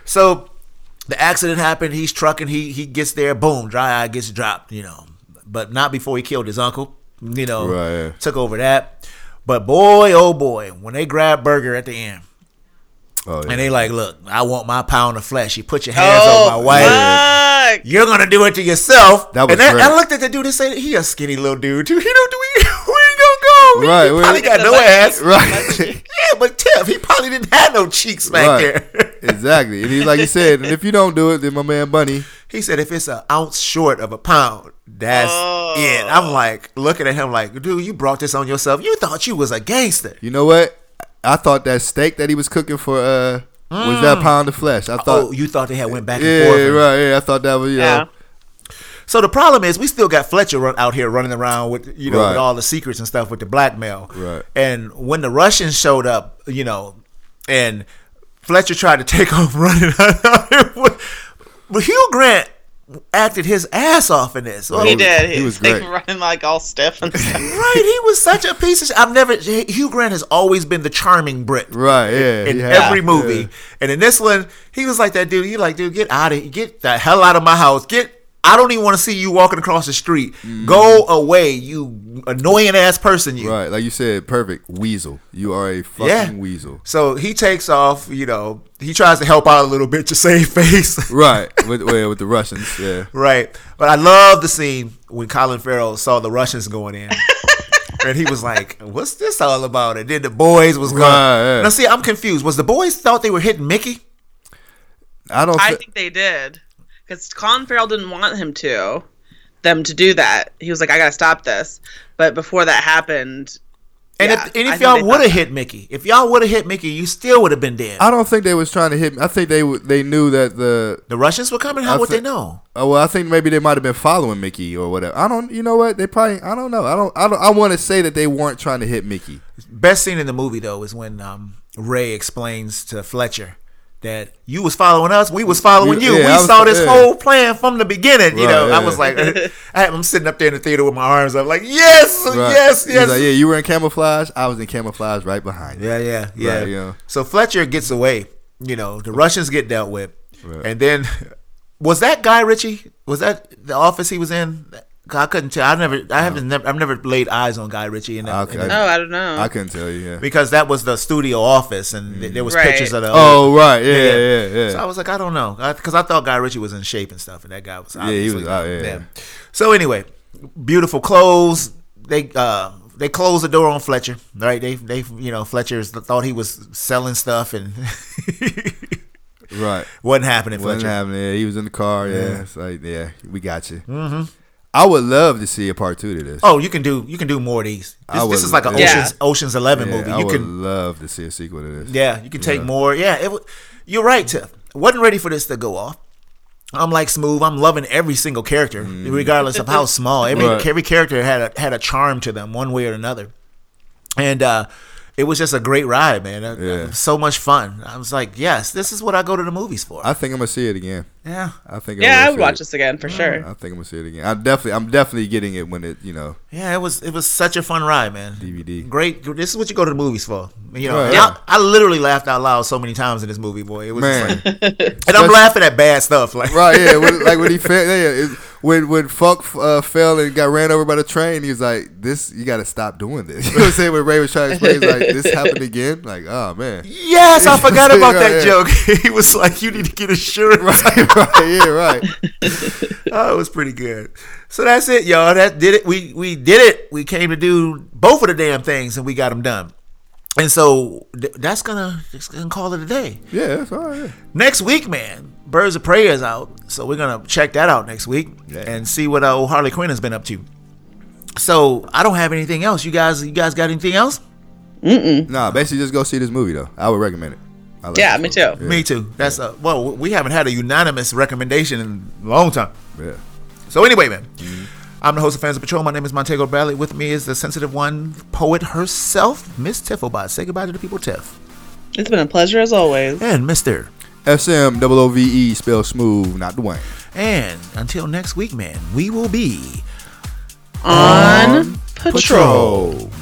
So the accident happened. He's trucking. He he gets there. Boom. Dry eye gets dropped. You know, but not before he killed his uncle. You know, Right, yeah. took over that. But boy, oh boy, when they grab Burger at the end, Oh, yeah. and they like, look, I want my pound of flesh. You put your hands Oh, on my wife. fuck. You're gonna do it to yourself. That was and then, great. I looked at the dude and said, he a skinny little dude too. He don't do we where he gonna go? He- Right, He where- probably got The no butt ass. Right. Yeah, but Tiff, he probably didn't have no cheeks back Right. there. Exactly. And he's like you said, and if you don't do it, then my man Bunny. He said, if it's an ounce short of a pound, that's Oh. it. I'm like, looking at him like, dude, you brought this on yourself. You thought you was a gangster. You know what? I thought that steak that he was cooking for uh was that pound of flesh. I thought. Oh, you thought they had went back and yeah, forth. right. Yeah, I thought that was you Yeah. know. So the problem is, we still got Fletcher run, out here running around with, you know, Right. with all the secrets and stuff with the blackmail. Right. And when the Russians showed up, you know, and Fletcher tried to take off running, but Hugh Grant acted his ass off in this. Right. Oh, He was- did. he was like great. running like all stiff and stuff. Right, he was such a piece of shit. I've never. Hugh Grant has always been the charming Brit. Right. Yeah. In he had- every movie, yeah. and in this one, he was like that dude. He like, dude, get out of here, get the hell out of my house. Get, I don't even want to see you walking across the street. Go away, you annoying ass person. You. Right. Like you said, perfect weasel. You are a fucking Yeah. weasel. So he takes off. You know, he tries to help out a little bit to save face. Right. With well, with the Russians. Yeah. Right. But I love the scene when Colin Farrell saw the Russians going in. And he was like, what's this all about? And then the boys was going. Right, yeah. Now, see, I'm confused. Was the boys thought they were hitting Mickey? I don't. I thi- think they did because Colin Farrell didn't want him to, them to do that. He was like, "I gotta stop this." But before that happened, And yeah, if, and I if think y'all they would thought have that. hit Mickey, if y'all would have hit Mickey, you still would have been dead. I don't think they was trying to hit me. I think they w- they knew that the. The Russians were coming? How I would thi- they know? Oh well, I think maybe they might have been following Mickey or whatever. I don't. You know what? They probably. I don't know. I don't. I don't. I want to say that they weren't trying to hit Mickey. Best scene in the movie, though, is when um, Ray explains to Fletcher that you was following us, we was following you. Yeah, we I was- saw this yeah. whole plan from the beginning. You Right, know, I yeah. was like, I had, I'm sitting up there in the theater with my arms up, like, yes, Right. yes, He's yes. like, yeah, you were in camouflage. I was in camouflage right behind you. Yeah, yeah, yeah. Right, yeah. So Fletcher gets away. You know, the Russians get dealt with, Right. and then was that Guy Ritchie? Was that the office he was in? I couldn't tell. I never, I haven't, never, I've never laid eyes on Guy Ritchie in that, Okay. in oh, that- I don't know. I couldn't tell you. Yeah. because that was the studio office, and th- there was Right. pictures of the. Oh right. Yeah. Yeah. Yeah. So I was like, I don't know, because I, thought Guy Ritchie was in shape and stuff, and that guy was. he Obviously was not. out, yeah. So anyway, beautiful clothes. They uh they closed the door on Fletcher, right? They they you know Fletcher's thought he was selling stuff and Right. wasn't happening. Wasn't Fletcher. happening. Yeah, he was in the car. Yeah. It's like, yeah, we got you. Mm-hmm. I would love to see a part two to this. Oh, you can do you can do more of these. I This, this would- is like an yeah. Ocean's Ocean's Eleven Yeah, movie. I You would can love to see a sequel to this. yeah, you can take Yeah. more. Yeah, it, w- you're right, Tiff. Wasn't ready for this to go off. I'm like Smooth. I'm loving every single character, regardless of how small. Every Right. every character had a had a charm to them, one way or another. And uh, it was just a great ride, man. Uh, Yeah. So much fun. I was like, yes, this is what I go to the movies for. I think I'm gonna see it again. yeah. I think. Yeah, I I'm would gonna watch see this again for sure. it. I think I'm gonna see it again. I definitely, I'm definitely getting it when it, you know, Yeah, it was it was such a fun ride, man. D V D. Great. This is what you go to the movies for. You know, Right, and yeah. I, I literally laughed out loud so many times in this movie, boy. It was just Man. like, and I'm laughing at bad stuff, like Right, yeah, when, like when he fell, yeah, it, when when Fuck uh, fell and got ran over by the train, he was like, "This, you got to stop doing this." You know what I'm saying? When Ray was trying to explain, he's like, "This happened again." Like, oh man, Yes, I forgot about Right, that yeah. joke. He was like, "You need to get insurance." right, right, yeah, right. Oh, it was pretty good. So that's it, y'all. That did it. We we did it. We came to do both of the damn things, and we got them done. And so th- that's gonna, that's gonna call it a day. Yeah, that's all right. Yeah. Next week, man, Birds of Prey is out, so we're gonna check that out next week Yeah. and see what uh, old Harley Quinn has been up to. So I don't have anything else. You guys, you guys got anything else? Nah, basically just go see this movie though. I would recommend it. I like Yeah, this me movie. too. Me too. That's uh, well, we haven't had a unanimous recommendation in a long time. Yeah. yeah. So anyway, man, I'm the host of Fans of Patrol. My name is Montego Bradley. With me is the sensitive one, poet herself, Miss Tifflebot. Say goodbye to the people, Tiff. It's been a pleasure as always. And Mister S M O O V E spelled smooth, not Dwayne. And until next week, man, we will be On patrol. Patrol.